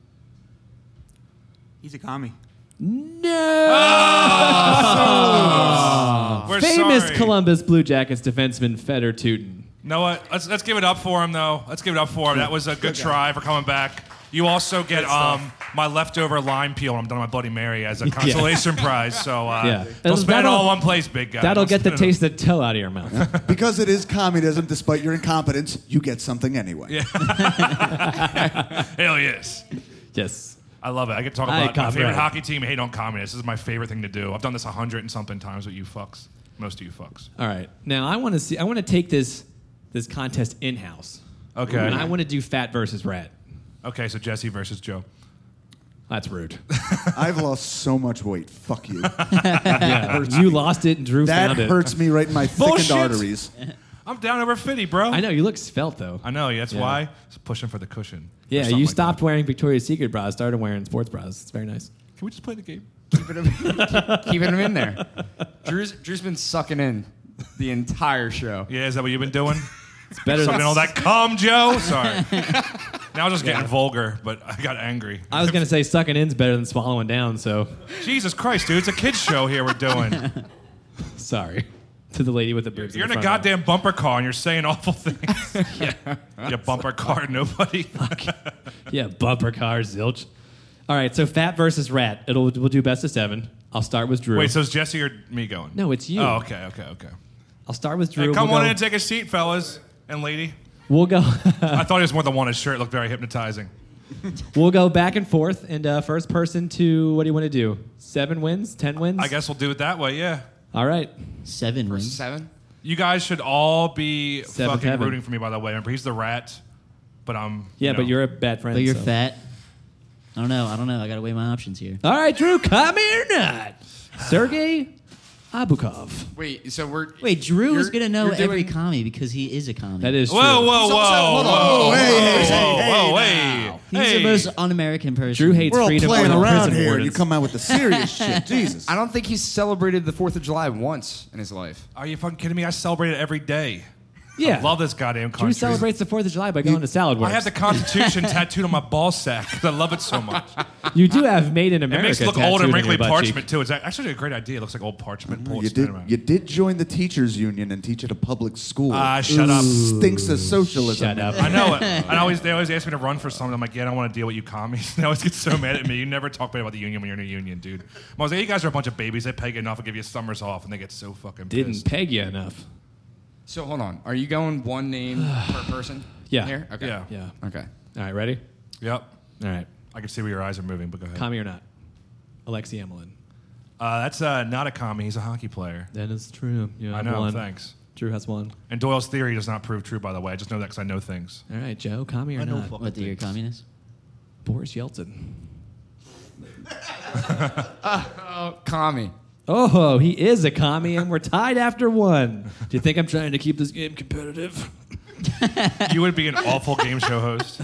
He's a commie. No! We're Famous sorry. Columbus Blue Jackets defenseman Feder Teuton. You know what? Let's let's give it up for him, though. Let's give it up for him. That was a good try for coming back. You also get um, my leftover lime peel when I'm done with my Bloody Mary as a consolation prize. So uh, Yeah. don't spend it That'll- all in one place, big guy. That'll Don't get the spend it- taste of toe out of your mouth. Because it is communism, despite your incompetence, you get something anyway. Hell yes. Yes. I love it. I get to talk I about my favorite copyright. hockey team. Hate on communists. This is my favorite thing to do. I've done this a hundred and something times with you fucks. Most of you fucks. All right. Now I want to see. I want to take this this contest in house. Okay. And I want to do fat versus rat. Okay, so Jesse versus Joe. That's rude. I've lost so much weight. Fuck you. Yeah. You lost it and Drew That found it. hurts me right in my thickened Bullshit. arteries. I'm down over fifty, bro. I know you look svelte though. I know. That's Yeah. why. Just pushing for the cushion. Or Yeah, something you like stopped that. wearing Victoria's Secret bras, started wearing sports bras. It's very nice. Can we just play the game? Keeping him, keeping him in there. Drew's Drew's been sucking in the entire show. Yeah, is that what you've been doing? It's better Sucking than all that cum, Joe. Sorry. Now I'm just getting vulgar, but I got angry. I was gonna say sucking in's better than swallowing down. So Jesus Christ, dude! It's a kids show here. We're doing. sorry to the lady with the boobs. You're in the a front row. goddamn bumper car and you're saying awful things. yeah. You bumper car, nobody. Yeah, bumper car, zilch. All right, so fat versus rat. It'll we'll do best of seven. I'll start with Drew. Wait, so is Jesse or me going? no, it's you. Oh, okay, okay, okay. I'll start with Drew. Hey, come we'll on go, in and take a seat, fellas and lady. We'll go. I thought he was more than one. His shirt looked very hypnotizing. we'll go back and forth, and uh, first person to what do you want to do? Seven wins, ten wins. I guess we'll do it that way, yeah. All right. Seven Versus wins. seven. You guys should all be Seventh fucking heaven. rooting for me, by the way. Remember, he's the rat. but I'm. Yeah, you know, but you're a bad friend. But you're so. fat. I don't know. I don't know. I gotta weigh my options here. All right, Drew, commie or not? Sergey Abukov. Wait, so we're Wait, Drew you're- is gonna know you're every doing- commie because he is a commie. That is true. Whoa, whoa, He's whoa, also- hold on. whoa, Hey, hey, whoa, hey, whoa, hey, hey, He's hey. the most un-American person. Drew hates We're all freedom playing over around prison here, and wardens. you come out with the serious shit. Jesus. I don't think he's celebrated the Fourth of July once in his life. Are you fucking kidding me? I celebrate it every day. Yeah. I love this goddamn country. Drew celebrates the fourth of July by going to Salad Works. I have the Constitution tattooed on my ball sack because I love it so much. You do have Made in It America makes it look tattooed old and on wrinkly your butt parchment cheek. too. It's actually a great idea. It looks like old parchment. Pull it You straight did, around. you did join the teachers union and teach at a public school. Ah, shut up. Stinks of socialism. Shut up. I know it. I always they always ask me to run for something. I'm like, yeah, I don't want to deal with you commies. They always get so mad at me. You never talk bad about the union when you're in a union, dude. I was like, you guys are a bunch of babies. They pay you enough. I'll give you summers off, and they get so fucking Didn't pissed. peg you enough. So hold on, are you going one name per person? Yeah. Here. Okay. Yeah. Yeah. Okay. All right, ready? Yep. All right. I can see where your eyes are moving, but go ahead. Commie or not? Alexi Emelin. Uh, that's uh, not a commie. He's a hockey player. That is true. You I have know. one. Thanks. Drew has one. And Doyle's theory does not prove true, by the way. I just know that because I know things. All right, Joe. Commie or I know not? fuck- What, the year communist? Boris Yeltsin. Oh, commie. Oh, he is a commie, and we're tied after one. Do you think I'm trying to keep this game competitive? You would be an awful game show host.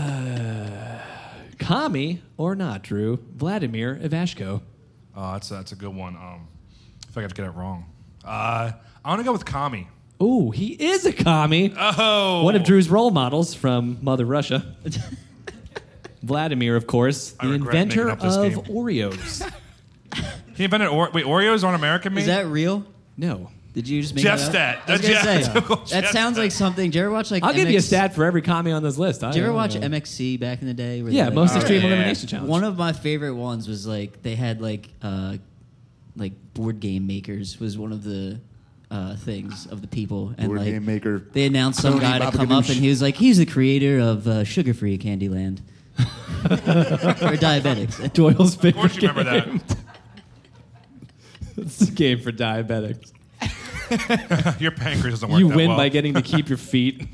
Commie or not, Drew? Vladimir Ivashko. Oh, that's that's a good one. Um, if I have to get it wrong, uh, I want to go with commie. Oh, he is a commie. Oh, One of Drew's role models from Mother Russia. Vladimir, of course, I the regret inventor making up this of game. Oreos. He invented or- wait Oreos aren't American made. Is that real? No. Did you just make Jeff that up? Stat. I was That's gonna Jeff- say, Jeff that sounds Stat. like something. Did you ever watch like I'll M X, give you a stat for every commie on this list. I Did you ever don't watch know. M X C back in the day? where Yeah, they, like- most Oh, extreme yeah. elimination challenge. One of my favorite ones was like they had like uh, like board game makers was one of the uh, things of the people and Board like game maker. they announced some Tony guy to come up Babaganoush. and he was like he's the creator of uh, Sugar Free Candyland for diabetics. Doyle's favorite Of course, you remember game. that. It's a game for diabetics. Your pancreas doesn't work. You that win well. by getting to keep your feet.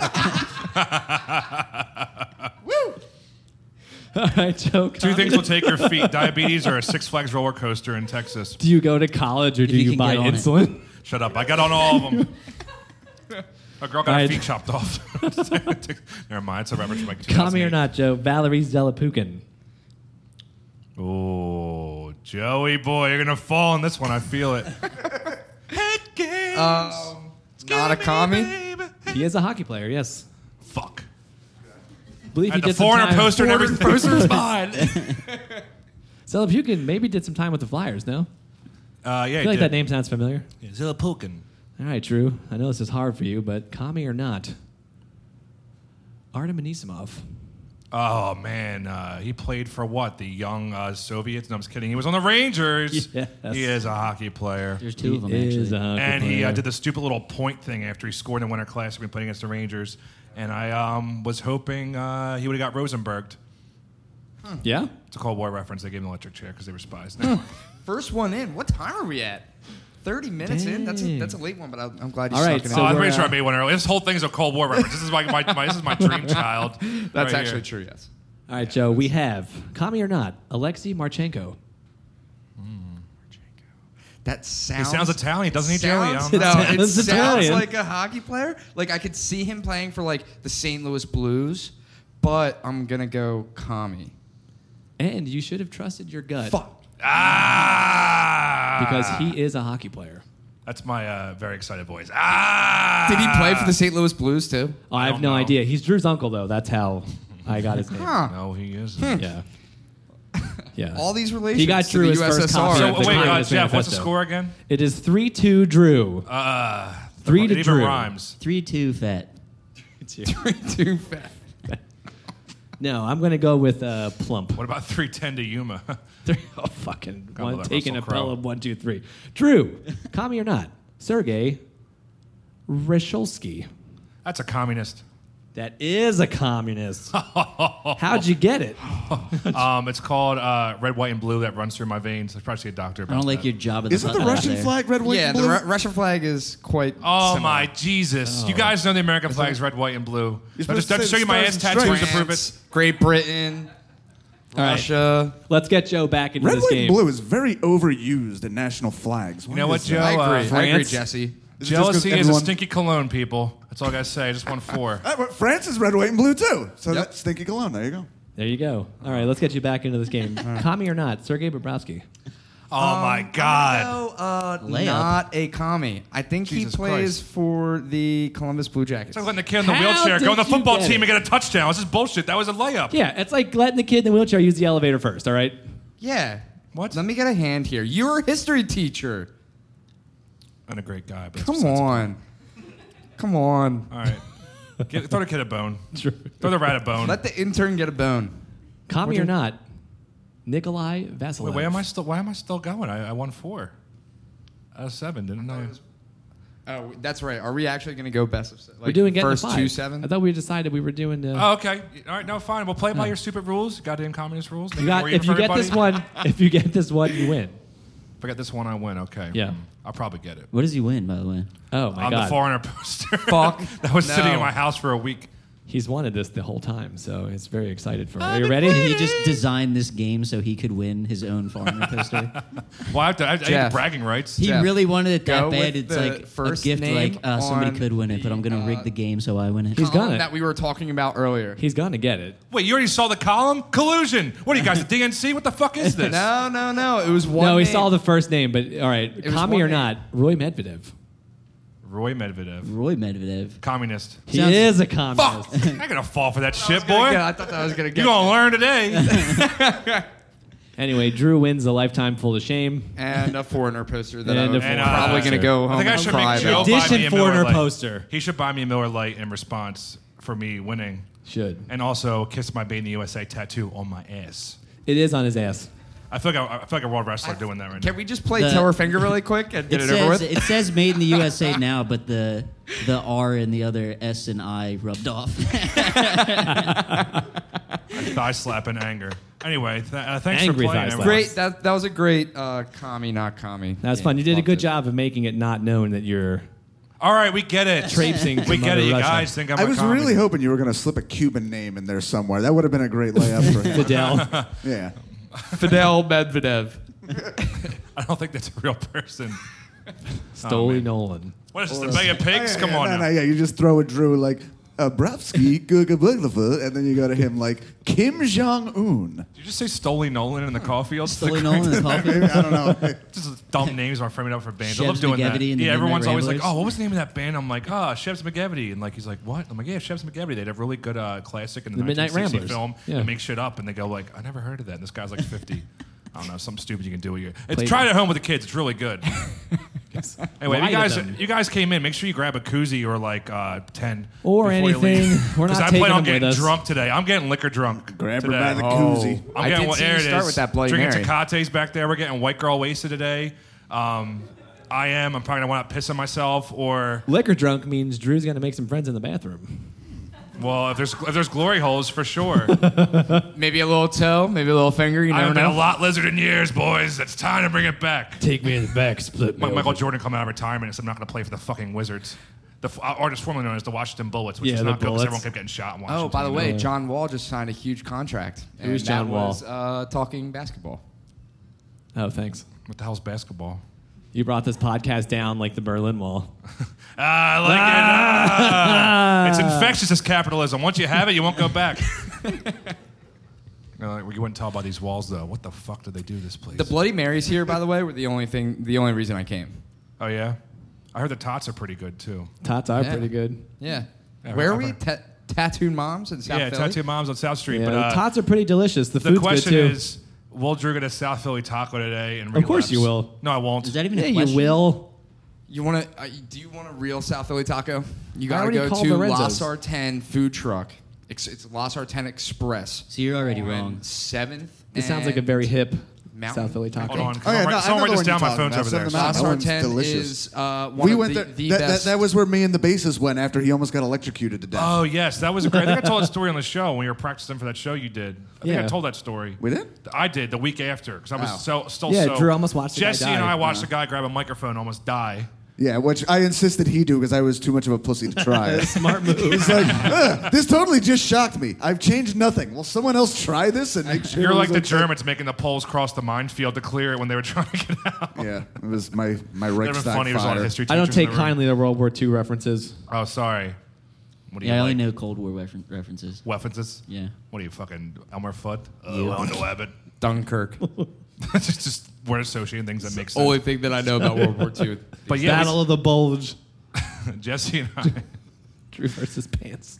Woo! All right, Joe. Two things will take your feet: diabetes or a Six Flags roller coaster in Texas. Do you go to college or do you you, can buy get on it. insulin? Shut up! I got on all of them. A girl got her Alright. feet chopped off. Never mind. It's a reference from like two thousand eight. Commie or not, Joe? Valerie Zelapukin. Oh, Joey boy, you're gonna fall in this one. I feel it. Head games. Um, not a commie. Baby. He is a hockey player, yes. Fuck. I believe I he had the did some foreigner time. poster and everything. Poster's mine. Zelapukin maybe did some time with the Flyers, no? Uh, yeah, I feel like that name sounds familiar. Yeah, Zilapulkin. All right, Drew. I know this is hard for you, but commie or not? Artem Anisimov. Oh man, uh, he played for what? The young uh, Soviets? No, I'm just kidding. He was on the Rangers. Yes. He is a hockey player. There's two of them He actually. is a hockey And he uh, player. did the stupid little point thing after he scored in the Winter Classic when playing against the Rangers. And I um, was hoping uh, he would have got Rosenberged. Yeah? It's a Cold War reference. They gave him an electric chair because they were spies. Hmm. No. First one in. What time are we at? Thirty minutes in. That's a, Dang. that's a late one, but I'm, I'm glad you All stuck right, it so oh, in. I'm we're, pretty sure I uh, made one earlier. This whole thing is a Cold War reference. This is like my, my this is my dream child. That's right actually here. true. Yes. All right, Joe, we have, commie or not, Alexei Marchenko. That sounds. sounds Italian, doesn't he, Joey? I sounds- don't know. No, It it sounds sounds Italian. like a hockey player. Like I could see him playing for like the Saint Louis Blues, but I'm gonna go commie. And you should have trusted your gut. Fuck. Ah! Because he is a hockey player. That's my uh, very excited voice. Ah! Did he play for the Saint Louis Blues too? Oh, I have don't no know. idea. He's Drew's uncle, though. That's how I got his name. Huh. No, he is. Yeah. Yeah. All these relations He got to Drew the his first U S S copy R. So of the wait, uh, Communist Jeff, what's the Manifesto. score again? It is three two Drew. Uh, Three it to even Drew. rhymes. Three two fat. Three, two, fat. No, I'm going to go with uh, Plump. What about three ten to Yuma? Three, oh, fucking God, one, that taking a Russell Crowe. Pelham, one, two, three. Drew, commie or not? Sergey Resholsky. That's a communist. That is a communist. How'd you get it? Um, it's called uh, red, white, and blue. That runs through my veins. I probably see a doctor I about don't like that. your job at the Isn't the button Russian there. flag red, white, yeah, and the blue? Ru- Russian flag is quite. Oh similar. my Jesus! You guys know the American flag is red, white, and blue. You're Do I just, supposed to do I just say show you my the ass stars and tattoos to stripes. prove France, it? Great Britain, All right. Russia. Let's get Joe back into Red, this white, game. and blue is very overused in national flags. You know what, Joe? I agree. Uh, I agree, France? Jesse. Is it just Jealousy 'cause is a everyone- stinky cologne, people. That's all I gotta say. I just won four. Uh, well, France is red, white, and blue too. So Yep. that's stinky cologne. There you go. There you go. All right, let's get you back into this game. Commie or not, Sergei Bobrovsky. Oh my God! No, uh, Layup. not a commie. I think Jesus he plays Christ. for the Columbus Blue Jackets. It's like letting the kid in the How wheelchair go on the did you football get team it? and get a touchdown. This is bullshit. That was a layup. Yeah, it's like letting the kid in the wheelchair use the elevator first. All right. Yeah. What? Let me get a hand here. You're a history teacher. And a great guy. But Come that's besides the on. Come on. point. All right. Get, throw the kid a bone. Sure. Throw the rat a bone. Let the intern get a bone. Commie or not, Nikolai Vasilyev. Wait, why am I still? Why am I still going? I, I won four out of seven, didn't I? Oh, that's right. Are we actually going to go best of seven? We're doing getting first to five. two seven. I thought we decided we were doing. Uh, Oh, okay. All right. No, fine. We'll play by your stupid rules. Goddamn communist rules. Make you it got, more if even you for get this everybody. one, if you get this one, you win. If I get this one, I win. Okay. Yeah. Hmm. I'll probably get it. What does he win, by the way? Oh my I'm god, the foreigner poster. Fuck. that was sitting no. in my house for a week. he's wanted this the whole time, so he's very excited for it. Are you ready? Did he just design this game so he could win his own foreigner poster? Well, I have to. I, I have Jeff. the bragging rights. He Jeff, really wanted it that go bad. with It's the like first a gift, name like uh, somebody on could win it, but I'm gonna the, rig uh, the game so I win it. He's Column gonna. that we were talking about earlier. He's gonna get it. Wait, you already saw the column? Collusion. What are you guys, the D N C? What the fuck is this? No, no, no. It was one. no, he name. saw the first name, but all right, was commie one or name. not, Roy Medvedev. Roy Medvedev. Roy Medvedev. Communist. He Sounds- is a communist. Fuck! I ain't gonna fall for that I was shit, gonna boy. get- I thought that was gonna get. You're gonna learn today. Anyway, Drew wins a lifetime full of shame. and a foreigner poster that And I'm a And, probably uh, gonna go home I think I and should cry make Joe about. buy Edition me a Miller foreigner Lite. poster. He should buy me a Miller Lite in response for me winning, Should. and also kiss my Made in the U S A tattoo on my ass. It is on his ass. I feel like I, I feel like a world wrestler doing that right Can now. we just play The- Tell Her Finger really quick and get It it, over says with? it says made in the U S A now, but the the R and the other S and I rubbed off. Thigh slap in anger. Anyway, th- uh, thanks Angry for playing. thigh slap. everyone. Great. That that was a great uh, commie, not commie. That was game. fun. You did a Loved good it. job of making it not known that you're All right, we get it. traipsing. We from get it. Mother You Russia. guys think I'm I a was comic. really hoping you were going to slip a Cuban name in there somewhere. That would have been a great layup for him. Fidel. Yeah. Fidel Medvedev. I don't think that's a real person. Stoli man. Nolan. What is this, the Bay of Pigs? Yeah, Come yeah, on no, now. no, yeah, you just throw a Drew like uh, Brovsky, Gugabuglafu, and then you go to him like Kim Jong Un. Did you just say Stoli Nolan in the coffee? Stoli Nolan in the coffee. Maybe, I don't know. Just dumb names are framing up for bands. I love Shebs doing that. McGevity and the Yeah, everyone's Midnight always like, Ramblers. "Oh, what was the name of that band?" I'm like, "Oh, Shebs McGevity," and like he's like, "What?" I'm like, "Yeah, Shebs McGevity. They had a really good uh, classic in the, The Midnight nineteen sixty Ramblers. film. Yeah. They make shit up, and they go like, "I never heard of that." And this guy's like fifty. I don't know, something stupid you can do with your. It's, Play- try it at home with the kids. It's really good. Anyway, if Light you at guys, them. you guys came in. Make sure you grab a koozie or like uh, ten Or before you anything. leave. We're not 'Cause I taking plan on them with getting us. drunk today. I'm getting liquor drunk. Grab her today. by the Oh. koozie. I'm I getting did what see you there it start is. with that Bloody Drinking Mary. Tecates back there. We're getting white girl wasted today. Um, I am. I'm probably gonna want to piss on myself or Liquor drunk means Drew's going to make some friends in the bathroom. well, if there's if there's glory holes for sure. Maybe a little toe, maybe a little finger. You I never haven't been know. a lot lizard in years, boys. It's time to bring it back. Take me in the back, split Mi- Michael Jordan coming out of retirement and said, "I'm not gonna play for the fucking Wizards." The f- artist formerly known as the Washington Bullets, which Yeah, is the not good because Bullets. everyone kept getting shot in Washington. Oh, by the way, Yeah. John Wall just signed a huge contract. Who's and John that Wall? Was, uh, talking basketball. Oh, thanks. what the hell's basketball? You brought this podcast down like the Berlin Wall. Ah, I like it. Ah. It's infectious as capitalism. Once you have it, you won't go back. No, you wouldn't tell by these walls, though. What the fuck did they do to this place? The Bloody Marys here, by the way, were the only thing, the only reason I came. Oh yeah, I heard the tots are pretty good too. Tots are Yeah. pretty good. Yeah. Yeah, Where are I've we? heard- Ta- tattooed moms in South yeah, Philly? tattoo moms on South Street. Yeah, but uh, the tots are pretty delicious. The, the food's question good too. is, will Drew get a South Philly taco today? And Of course relapse? you will. No, I won't. Is that even Yeah, a you question? will. You want to? Uh, do you want a real South Philly taco? You I gotta already go called to Lorenzo's. La Sartène Food Truck. It's, it's La Sartène Express. So you're already on wrong. Seventh. This sounds like a and very hip Mountain. South Philly taco. Hold on. 'cause Oh, yeah, I'm no, right- I someone know write the this one down. you're My phone's talking over there. about. La That one's Sartène delicious. is uh, one We of went the, there. the that, that, best. that was where me and the bassist went after he almost got electrocuted to death. Oh yes, that was a great. I think I told that story on the show when you were practicing for that show you did. I think I Yeah. told that story. We did? I did the week after because I was Oh. so still Yeah, so. Drew almost watched the guy Jesse die. and I watched Yeah. the guy grab a microphone and almost die. Yeah, which I insisted he do because I was too much of a pussy to try. Smart move. He's like, "Ugh, this totally just shocked me. I've changed nothing. Will someone else try this and make sure You're it like was the okay?" Germans making the Poles cross the minefield to clear it when they were trying to get out. Yeah, it was my my That'd have Reichstag been funny. It was a lot of fire. history I don't teachers take in the room. kindly to World War Two references. Oh, sorry. What do you Yeah, I only like? know Cold War refer- references. Weapons? Yeah. What are you, fucking Elmer Fudd? Uh, Yeah. On the Abbott. Dunkirk. just, just we're associating things that make sense. Only thing that I know about World War Two. But yeah, Battle of the Bulge. we- Jesse and I. Drew versus Pants.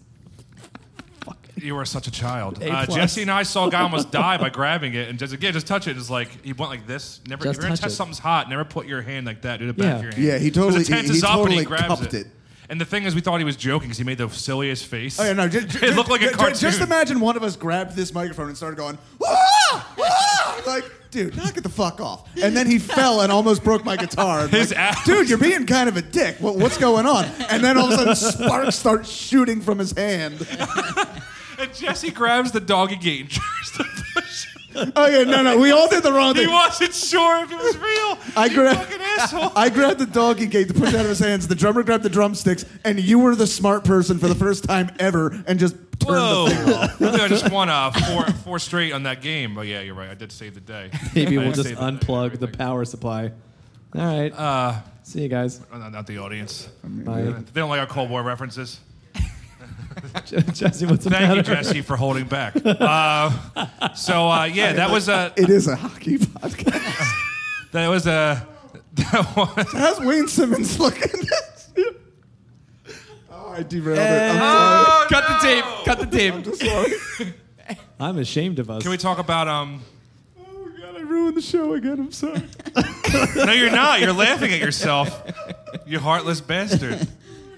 You were such a child. A Uh, plus. Jesse and I saw a guy almost die by grabbing it, and just again, just touch it. It's like he went like this. Never, Just if you're gonna touch test it. something's hot, never put your hand like that. Do the back Yeah. of your hand. Yeah, he totally- 'Cause it tenses he- he up and totally he grabs cupped it. And the thing is, we thought he was joking because he made the silliest face. Oh yeah, no. Just, it looked like a just, cartoon. Just imagine one of us grabbed this microphone and started going, "Ah! Ah!" like, dude, knock it the fuck off. And then he fell and almost broke my guitar. And His like, ass- dude, you're being kind of a dick. What, what's going on? And then all of a sudden, sparks start shooting from his hand. And Jesse grabs the doggy gate and tries to push it. Oh yeah, no, no, we all did the wrong He thing. wasn't sure if it was real. I you grabbed, fucking asshole. I grabbed the doggy gate to push out of his hands. The drummer grabbed the drumsticks, and you were the smart person for the first time ever, and just turned Whoa! the thing off. I think I just won uh, four four straight on that game. But yeah, you're right. I did save the day. Maybe I we'll did just save the day, unplug the everything. power supply. All right. Uh, See you guys. not, not the audience. Bye. They don't like our Cold War references. Jesse, what's the Thank you, matter? Jesse, for holding back. Uh, so uh, yeah, that was a It is a hockey podcast. that was a that was. How's Wayne Simmons looking? Oh, I derailed it. I'm Oh, Cut the tape. no! Cut the tape. sorry. sorry. I'm ashamed of us. Can we talk about um? Oh God, I ruined the show again. I'm sorry. No, you're not. You're laughing at yourself. You heartless bastard.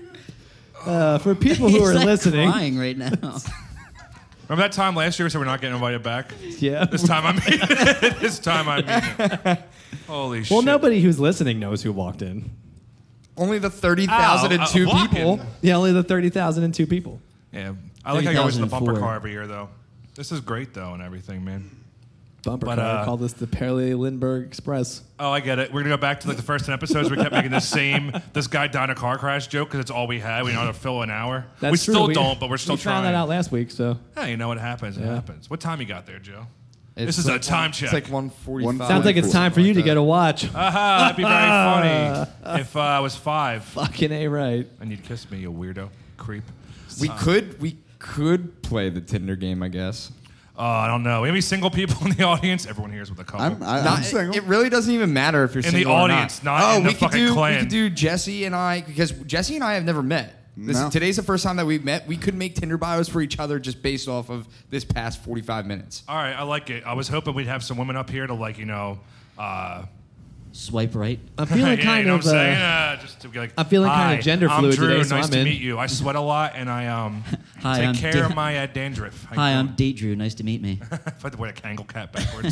uh, for people who He's are like listening, crying right now. Remember that time last year we said we're not getting invited back? yeah. This time I mean it. This time I mean it. Holy shit. Well, nobody who's listening knows who walked in. Only the thirty thousand and two Ow, uh, people. walking. Yeah, only the thirty thousand and two people. Yeah. I like how you're always in the bumper thirty thousand four. car every year, though. This is great, though, and everything, man. Bumper But, car. uh, Call this the Perley Lindbergh Express. Oh, I get it. We're gonna go back to like the first ten episodes. We kept making the same "this guy died in a car crash" joke because it's all we had. We know how to fill an hour. That's we true. still don't, but we're still we trying. found that out last week, so Hey, you know what happens? It Yeah. happens. What time you got there, Joe? It's This is like a time one- check. It's like one forty-five. sounds like it's time for you to get a watch. Aha, that'd be very funny if uh, I was five Fucking A right. and you'd kiss me, you weirdo, creep. We could we could play the Tinder game, I guess. Oh, I don't know. Maybe single people in the audience. Everyone here is with a couple. I'm, I, Not, I'm single. it really doesn't even matter if you're In the single or audience, not oh, in the we could fucking do, clan. We could do Jesse and I because Jesse and I have never met. This, No. Today's the first time that we've met. We could make Tinder bios for each other just based off of this past forty-five minutes. All right, I like it. I was hoping we'd have some women up here to like, you know, uh, Swipe right. I'm feeling yeah, kind you know of. what I'm saying? Uh, Uh, just to be like, I'm feeling kinda "Hi, gender I'm fluid Drew. today, so Nice I'm to in." meet you. I sweat a lot and I um Hi, take I'm care Da- of my uh, dandruff. How you Hi, doing? I'm Date Drew. Nice to meet me. If I had to wear a Kangol cap backwards.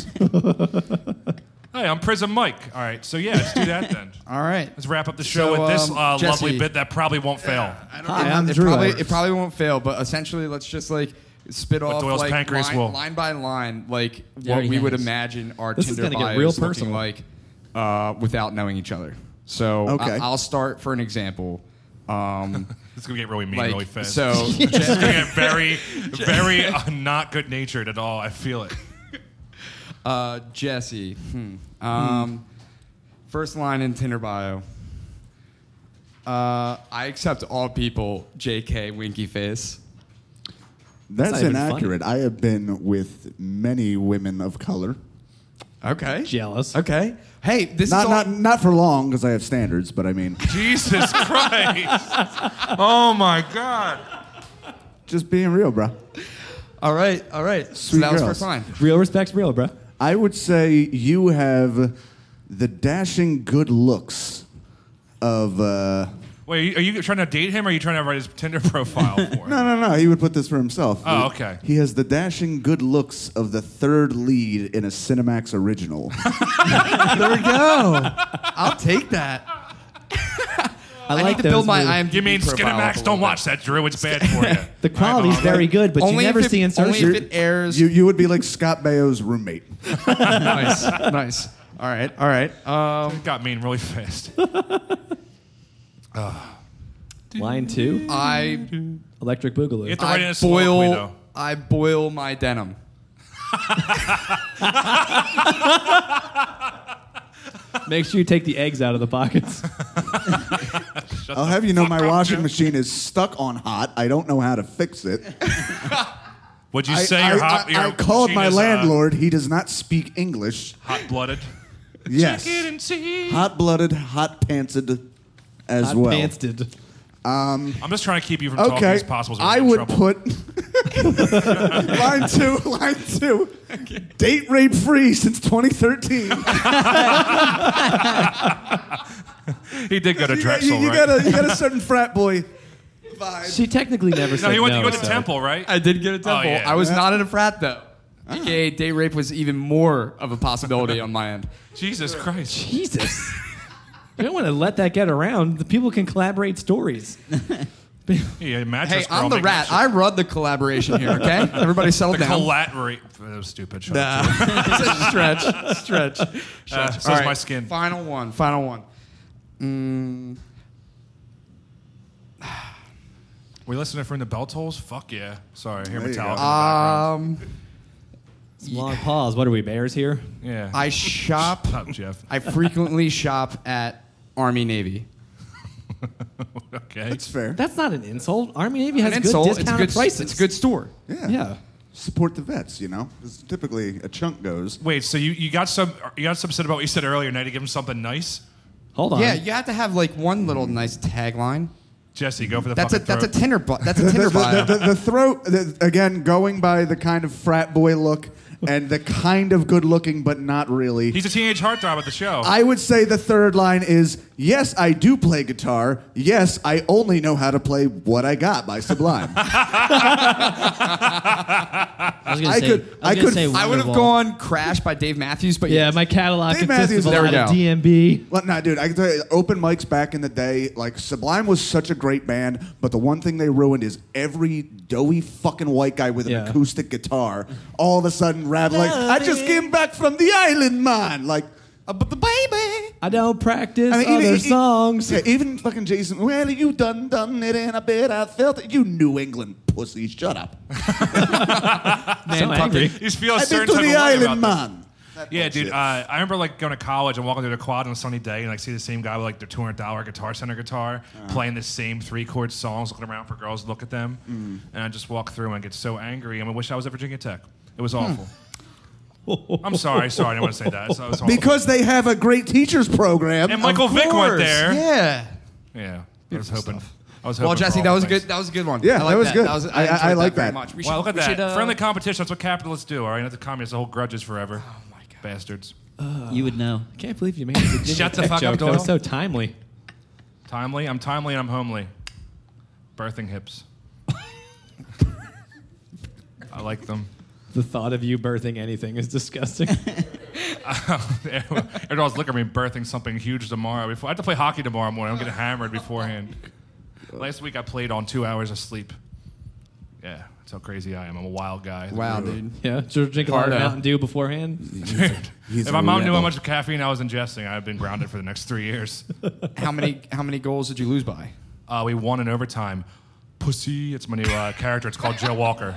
Hey, I'm Prism Mike. All right, so yeah, let's do that then. All right. Let's wrap up the show So, with this um, uh, Jesse. lovely bit that probably won't fail. Hi, I'm it Drew. Probably, it probably won't fail, but essentially, let's just like spit off Doyle's like pancreas line, will. line by line, like what already we would has. imagine our This is Tinder gonna get bios real looking personal. like uh, without knowing each other. So Okay. I- I'll start for an example. Um, It's gonna get really mean like really fast. so, It's gonna get very, very uh, not good natured at all. I feel it. uh, Jesse. Hmm. Um, First line in Tinder bio. Uh, I accept all people. J K. Winky face. That's not even inaccurate. I have been with many women of color. Okay. Jealous. Okay. Hey, this Not is all, not not for long because I have standards, but I mean, Jesus Christ! Oh my God! just being real, bro. all right. All right. So Sweet that was girls. first line. Real respect's real, bro. I would say you have the dashing good looks of uh, Wait, are you, are you trying to date him, or are you trying to write his Tinder profile for him? No, no, no. He would put this for himself. Oh, okay. He has the dashing good looks of the third lead in a Cinemax original. There we go. I'll take that. I, I like need to build those my movies. I M D B You mean profile up a Skinamax? little Don't bit. watch that, Drew. It's bad for you. The quality's Right, very good, but Only you never if it, see only insertion. if it airs. you, you would be like Scott Baio's roommate. nice, nice. All right, all right. Um, It got mean really fast. Line two, I Electric Boogaloo. You have to write in I a soliloquy, boil though. I boil my denim. Make sure you take the eggs out of the pockets. I'll have you know my washing machine is stuck on hot. I don't know how to fix it. Would you I, say I, your hot? I- your I called machine my is, uh, landlord. He does not speak English. hot-blooded. Yes. Check it and see. Hot-blooded, hot-pantsed as Hot well. pants did. I'm just trying to keep you from talking Okay, as possible. So we I get in would trouble. put line two, line two, date rape free since twenty thirteen. He did go to you, got, Drexel, you, you right? got a you got a certain frat boy vibe. She technically never said no, he went to no, go to so- Temple, right? I did get a temple. yeah. I was not in a frat though. A K A date rape was even more of a possibility on my end. Jesus Christ. Jesus. You don't want to let that get around. The people can collaborate stories. Yeah, mattress Hey, girl I'm the making rat. shit- I run the collaboration here. Okay, everybody settle The down. collaborate. That was stupid. Shut Nah. up. stretch, stretch. Uh, so's All right, my skin. Final one. Final one. Mm, We listening from the bell tolls? Fuck yeah. Sorry, I hear There you Metallica go. in the background. um, It's a long pause. What are we, bears here? Yeah. I shop. Shut up, Jeff. I frequently shop at Army Navy. Okay. That's fair. That's not an insult. Army Navy has An good insult. It's discounted good. prices. It's a good store. Yeah. Yeah. Support the vets, you know? 'Cause typically a chunk goes. Wait, so you, you got some you got some shit about what you said earlier. Now to give him something nice. Hold on. Yeah, you have to have like one little nice tagline. Jesse, go for the That's a fucking that's a throat. Tinder bu- That's a The, Tinder the, bio. the, the, the throat, the, again, going by the kind of frat boy look and the kind of good looking, but not really. He's a teenage heartthrob at the show. I would say the third line is, yes, I do play guitar. Yes, I only know how to play What I Got by Sublime. I was gonna I say, could- I, was I gonna could- say I would have Wonderwall. gone Crash by Dave Matthews, but Yeah, my catalog Dave consists Matthews, of a there we lot of go. D M B. Well, nah, dude, I can tell you, open mics back in the day, like Sublime was such a great band, but the one thing they ruined is every doughy fucking white guy with an Yeah. acoustic guitar all of a sudden rap like, I just came back from the island, man. Like, uh, but the baby. I don't practice I mean, other even, e- songs. Yeah, even fucking Jason. Well, you done done it in a bit. I felt it. You New England pussy. Shut up. Man, I'm angry. He's feeling a I've been certain to type the of way island, about this. man. That Yeah, bullshit. dude. Uh, I remember like going to college and walking through the quad on a sunny day and like see the same guy with like their two hundred dollar Guitar Center guitar playing the same three chord songs, looking around for girls to look at them, and I just walk through and get so angry. and I wish I was at Virginia Tech. It was awful. I'm sorry, sorry, I didn't want to say that. So it was horrible. Because they have a great teachers program. and Michael Of Vick went course, there. Yeah. Yeah, I was hoping. I was hoping Well, for Jesse, all that the was a things. good. That was a good one. Yeah, I like that was good. That was, I- I- enjoyed I like very that. much. We Wow, should- look at we that. should, uh, Friendly competition. That's what capitalists do, all right? Not the communists. The whole grudges forever. Oh, my God. Bastards. You would know. I can't believe you made a Virginia Shut the Tech fuck up, joke. That was Doyle. so timely. Timely. I'm timely and I'm homely. Birthing hips. I like them. The thought of you birthing anything is disgusting. Everyone's looking at me birthing something huge tomorrow. Before I have to play hockey tomorrow morning. I'm getting hammered beforehand. Last week I played on two hours of sleep. Yeah, that's how crazy I am. I'm a wild guy. Wow, dude. Yeah, just drink a lot of Hardo. Mountain Dew beforehand. He's if a my mom knew how rebel. much caffeine I was ingesting, I'd been grounded for the next three years. How many how many goals did you lose by? Uh, we won in overtime. Pussy. It's my new uh, character. It's called Joe Walker.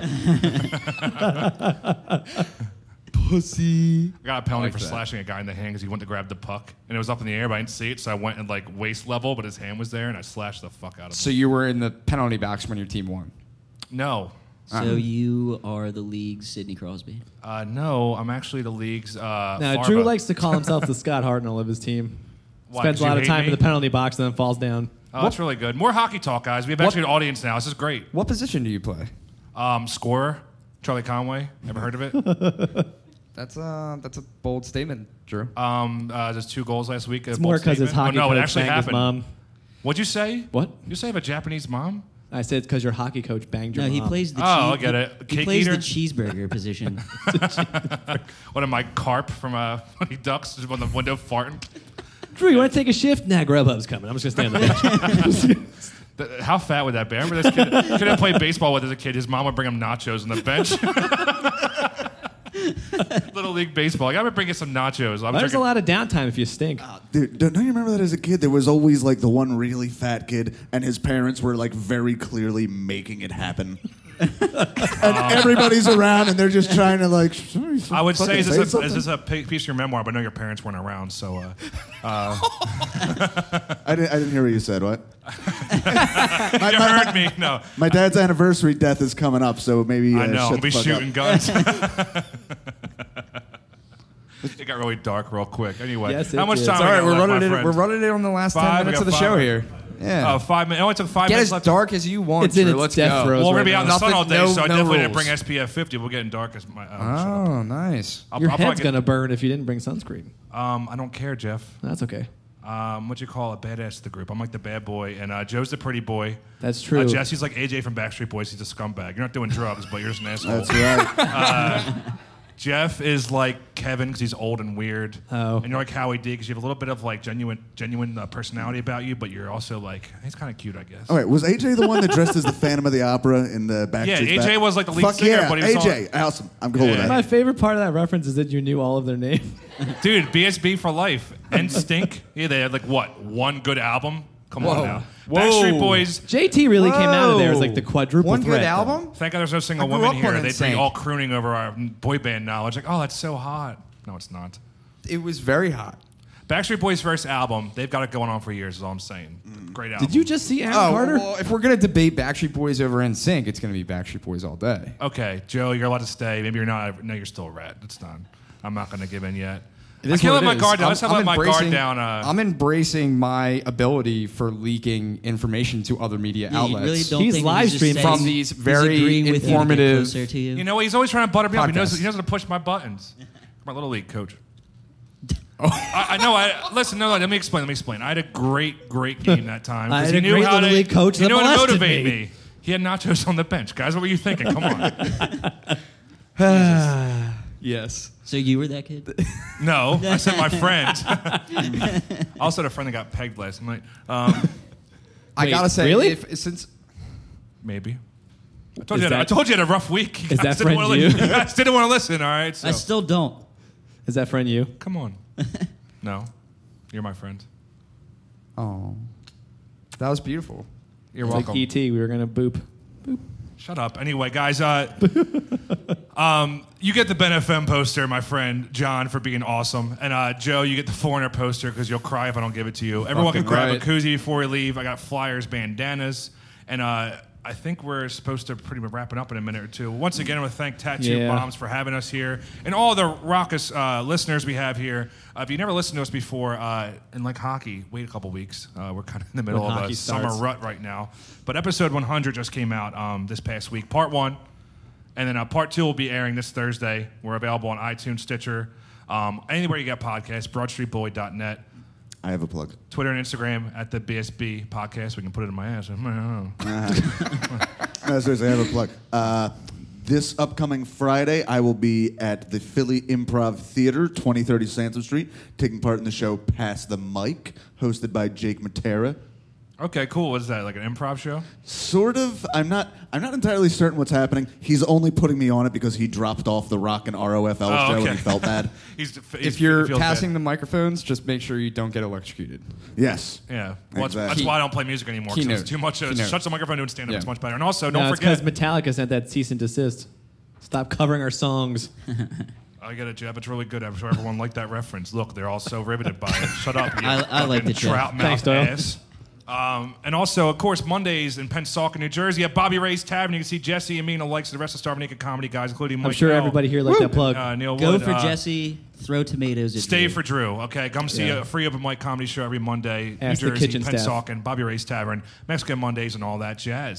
Pussy. I got a penalty like for that. slashing a guy in the hand because he went to grab the puck. And it was up in the air, but I didn't see it, so I went at like waist level, but his hand was there, and I slashed the fuck out of him. So you were in the penalty box when your team won. No. So you are the league's Sidney Crosby. Uh, no, I'm actually the league's uh, Now, Farva. Drew likes to call himself the Scott Hartnell of his team. Why, Spends 'cause a lot you of hate time me? in the penalty box and then falls down. Oh, that's really good. More hockey talk, guys. We have actually an audience now. This is great. What position do you play? Um, scorer, Charlie Conway. Ever heard of it? That's a that's a bold statement, Drew. Um, uh, just two goals last week. It's more because his hockey oh, no, it coach actually banged his happened. mom. What'd you say? What? You say I have a Japanese mom? I said because your hockey coach banged your No, he mom. plays the. Oh, cheese, I get it. He Cake plays eater? the cheeseburger position. What am I, Carp from uh, Funny Ducks, just on the window farting? Drew, you want to take a shift? Nah, Grubhub's coming. I'm just gonna stay on the bench. The- How fat would that be? I remember this kid, kid I played baseball with as a kid. His mom would bring him nachos on the bench. Little League Baseball. I gotta bring you some nachos. I'm There's a drinking- lot of downtime if you stink. Dude, don't don't you remember that as a kid? There was always like the one really fat kid, and his parents were like very clearly making it happen. And everybody's around, and they're just trying to like. I would say, fucking is this, a, something. is this a pi- piece of your memoir? But I know your parents weren't around, so uh, I didn't. I didn't hear what you said. What? you heard me. No, My dad's anniversary death is coming up, so maybe. Uh, I know. shut I'll the be fuck shooting up. guns. It got really dark real quick. Anyway, Yes, it how much did. time? It's we all right, got we're left, running my it. friend? We're running it on the last Five, ten we minutes got of the five. show here. Yeah. Oh, five minutes. It only took five Get minutes as left. dark as you want. It's in Drew. its Let's death go. throes. Well, we're gonna right be now. out in the sun Nothing- all day, no- so I no definitely didn't rules. bring S P F fifty. We're getting dark as my. Oh, shut up. Oh, nice. I'll, Your I'll probably head's get- gonna burn if you didn't bring sunscreen. Um, I don't care, Jeff. That's okay. Um, what you call a badass of the group? I'm like the bad boy, and uh, Joe's the pretty boy. That's true. Uh, Jesse's like A J from Backstreet Boys. He's a scumbag. You're not doing drugs, but you're just an asshole. That's right. Jeff is like Kevin because he's old and weird. Oh. And you're like Howie D because you have a little bit of like genuine, genuine uh, personality about you, but you're also like he's kind of cute, I guess. All right, was A J the one that dressed as the Phantom of the Opera in the Backstreet? Yeah, A J Back? was like the lead Fuck singer, yeah, but he was A J, awesome. I'm cool Yeah. with that. My favorite part of that reference is that you knew all of their names. Dude, B S B for life. And Stink. Yeah, they had like what one good album. Come on Whoa. now. Whoa. Backstreet Boys. J T really came out of there as like the Whoa. quadruple One threat. good though. album? Thank God there's no single I grew women up here. on They'd be NSYNC. all crooning over our boy band knowledge. Like, oh, that's so hot. No, it's not. It was very hot. Backstreet Boys' first album, they've got it going on for years, is all I'm saying. Great album. Did you just see Aaron Oh, Carter? well, if we're going to debate Backstreet Boys over N Sync, it's going to be Backstreet Boys all day. Okay, Joe, you're allowed to stay. Maybe you're not. No, you're still a rat. It's done. I'm not going to give in yet. It I is can't what let my it is. guard down. I'm- Let's not I'm let my guard embracing- down. Uh, I'm embracing my ability for leaking information to other media Yeah, you outlets. really don't He's think live he's just streamed saying from these he's very agreeing with you to get informative- closer to you. you know what? He's always trying to butter me up. He knows, Podcast. he knows how to push my buttons. My little league coach. I, I know. I listen. No, let me explain. Let me explain. I had a great, great game that time. 'cause I had he a knew great how little to, league coach He that knew how to molested motivate me. me. He had nachos on the bench. Guys, what were you thinking? Come on. Yes. So you were that kid? No, I said my friend. I also had a friend that got pegged last night. Um, I Wait, got to say, really? if, since maybe. I told, Is you had, I that- told you I had a rough week. You Is guys that didn't friend wanna you? li- you guys didn't want to listen, all right? So. I still don't. Is that friend you? Come on. No. You're my friend. Oh, that was beautiful. You're It's welcome. like E T. We were gonna boop. Shut up. Anyway, guys, uh, um, you get the Ben F M poster, my friend John, for being awesome. And uh, Joe, you get the Foreigner poster because you'll cry if I don't give it to you. Everyone can Fucking grab right. a koozie before we leave. I got flyers, bandanas, and uh, I think we're supposed to pretty much wrap it up in a minute or two. Once again, I want to thank Tattoo Yeah. Bombs for having us here and all the raucous uh, listeners we have here. Uh, if you never listened to us before, uh, and like hockey, wait a couple weeks. Uh, we're kind of in the middle When of a hockey summer starts. rut right now. But episode one hundred just came out um, this past week, part one. And then uh, part two will be airing this Thursday. We're available on iTunes, Stitcher, um, anywhere you get podcasts, broad street boy dot net, I have a plug. Twitter and Instagram at the B S B podcast. We can put it in my ass. No, seriously, I have a plug. Uh, this upcoming Friday, I will be at the Philly Improv Theater, twenty thirty Sansom Street, taking part in the show Pass the Mic, hosted by Jake Matera. Okay, cool. What is that, like an improv show? Sort of. I'm not. I'm not entirely certain what's happening. He's only putting me on it because he dropped off the Rock and R O F L Oh, show okay. and he felt bad. He's, he's, If you're he feels passing bad. the microphones, just make sure you don't get electrocuted. Yes. Yeah, well, that's, Exactly. that's why I don't play music anymore. 'Cause Keynote. It's too much. Uh, Keynote. shuts the microphone doing stand up. Yeah. It's much better. And also, No, don't it's because forget. Metallica sent that cease and desist. Stop covering our songs. I get it, Jeb. It's really good. I'm sure everyone liked that reference. Look, they're all so riveted by it. Shut up. You I- I liked it, Jeff. Trout mouth Thanks, Doyle. ass. Um, and also, of course, Mondays in Pensacola, New Jersey at Bobby Ray's Tavern. You can see Jesse and me and the likes of the rest of Starving Naked Comedy guys, including Mike I'm sure Bell, everybody here liked that plug. uh, Neil Go Wood. for uh, Jesse. Throw tomatoes at Stay Drew. for Drew. Okay, come see Yeah. a free open mic comedy show every Monday. Ask the New Jersey, kitchen staff. Pensacola, Bobby Ray's Tavern, Mexican Mondays, and all that jazz.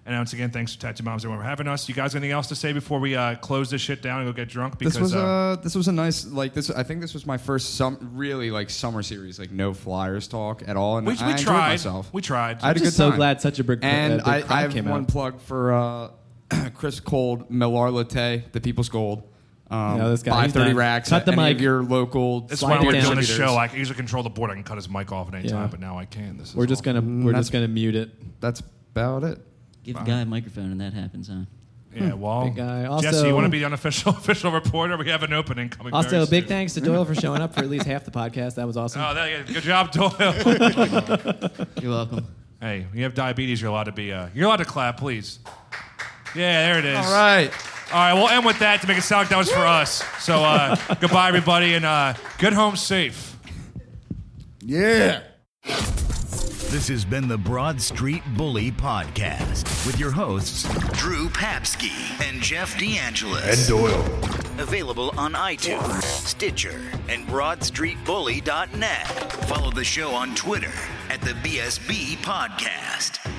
And once again, thanks to Tattoo Moms everyone for having us. You guys, anything else to say before we uh, close this shit down and go get drunk? Because This was uh, uh, this was a nice like this. I think this was my first sum really like summer series, like no Flyers talk at all. And we, I we enjoyed tried. myself. We tried. I had a I'm good just so time. glad such a big- and a big I, crowd I have came one out. plug for uh, Chris Cold Millar Latte, the People's Gold. Um, Yeah, this guy, buy he's thirty done. racks Cut at the any mic. of your local. This is Slide why it we're down. doing the distributors. show. I can usually control the board. I can cut his mic off at any Yeah. time, but now I can. This is We're just awful. gonna we're that's- just gonna mute it. That's about it. Give the guy a microphone and that happens, huh? Yeah, well, Big guy. Jesse, Also- you want to be the unofficial official reporter? We have an opening coming. Also, very big soon. thanks to Doyle for showing up for at least half the podcast. That was awesome. Oh, there you go. Good job, Doyle. You're welcome. Hey, you have diabetes. You're allowed to be. Uh, you're allowed to clap, please. Yeah, there it is. All right. All right, we'll end with that to make it sound like that was for us. So uh, goodbye, everybody, and uh, get home safe. Yeah. This has been the Broad Street Bully Podcast with your hosts, Drew Papsky and Jeff DeAngelis. And Doyle. Available on iTunes, Stitcher, and broad street bully dot net. Follow the show on Twitter at the B S B Podcast.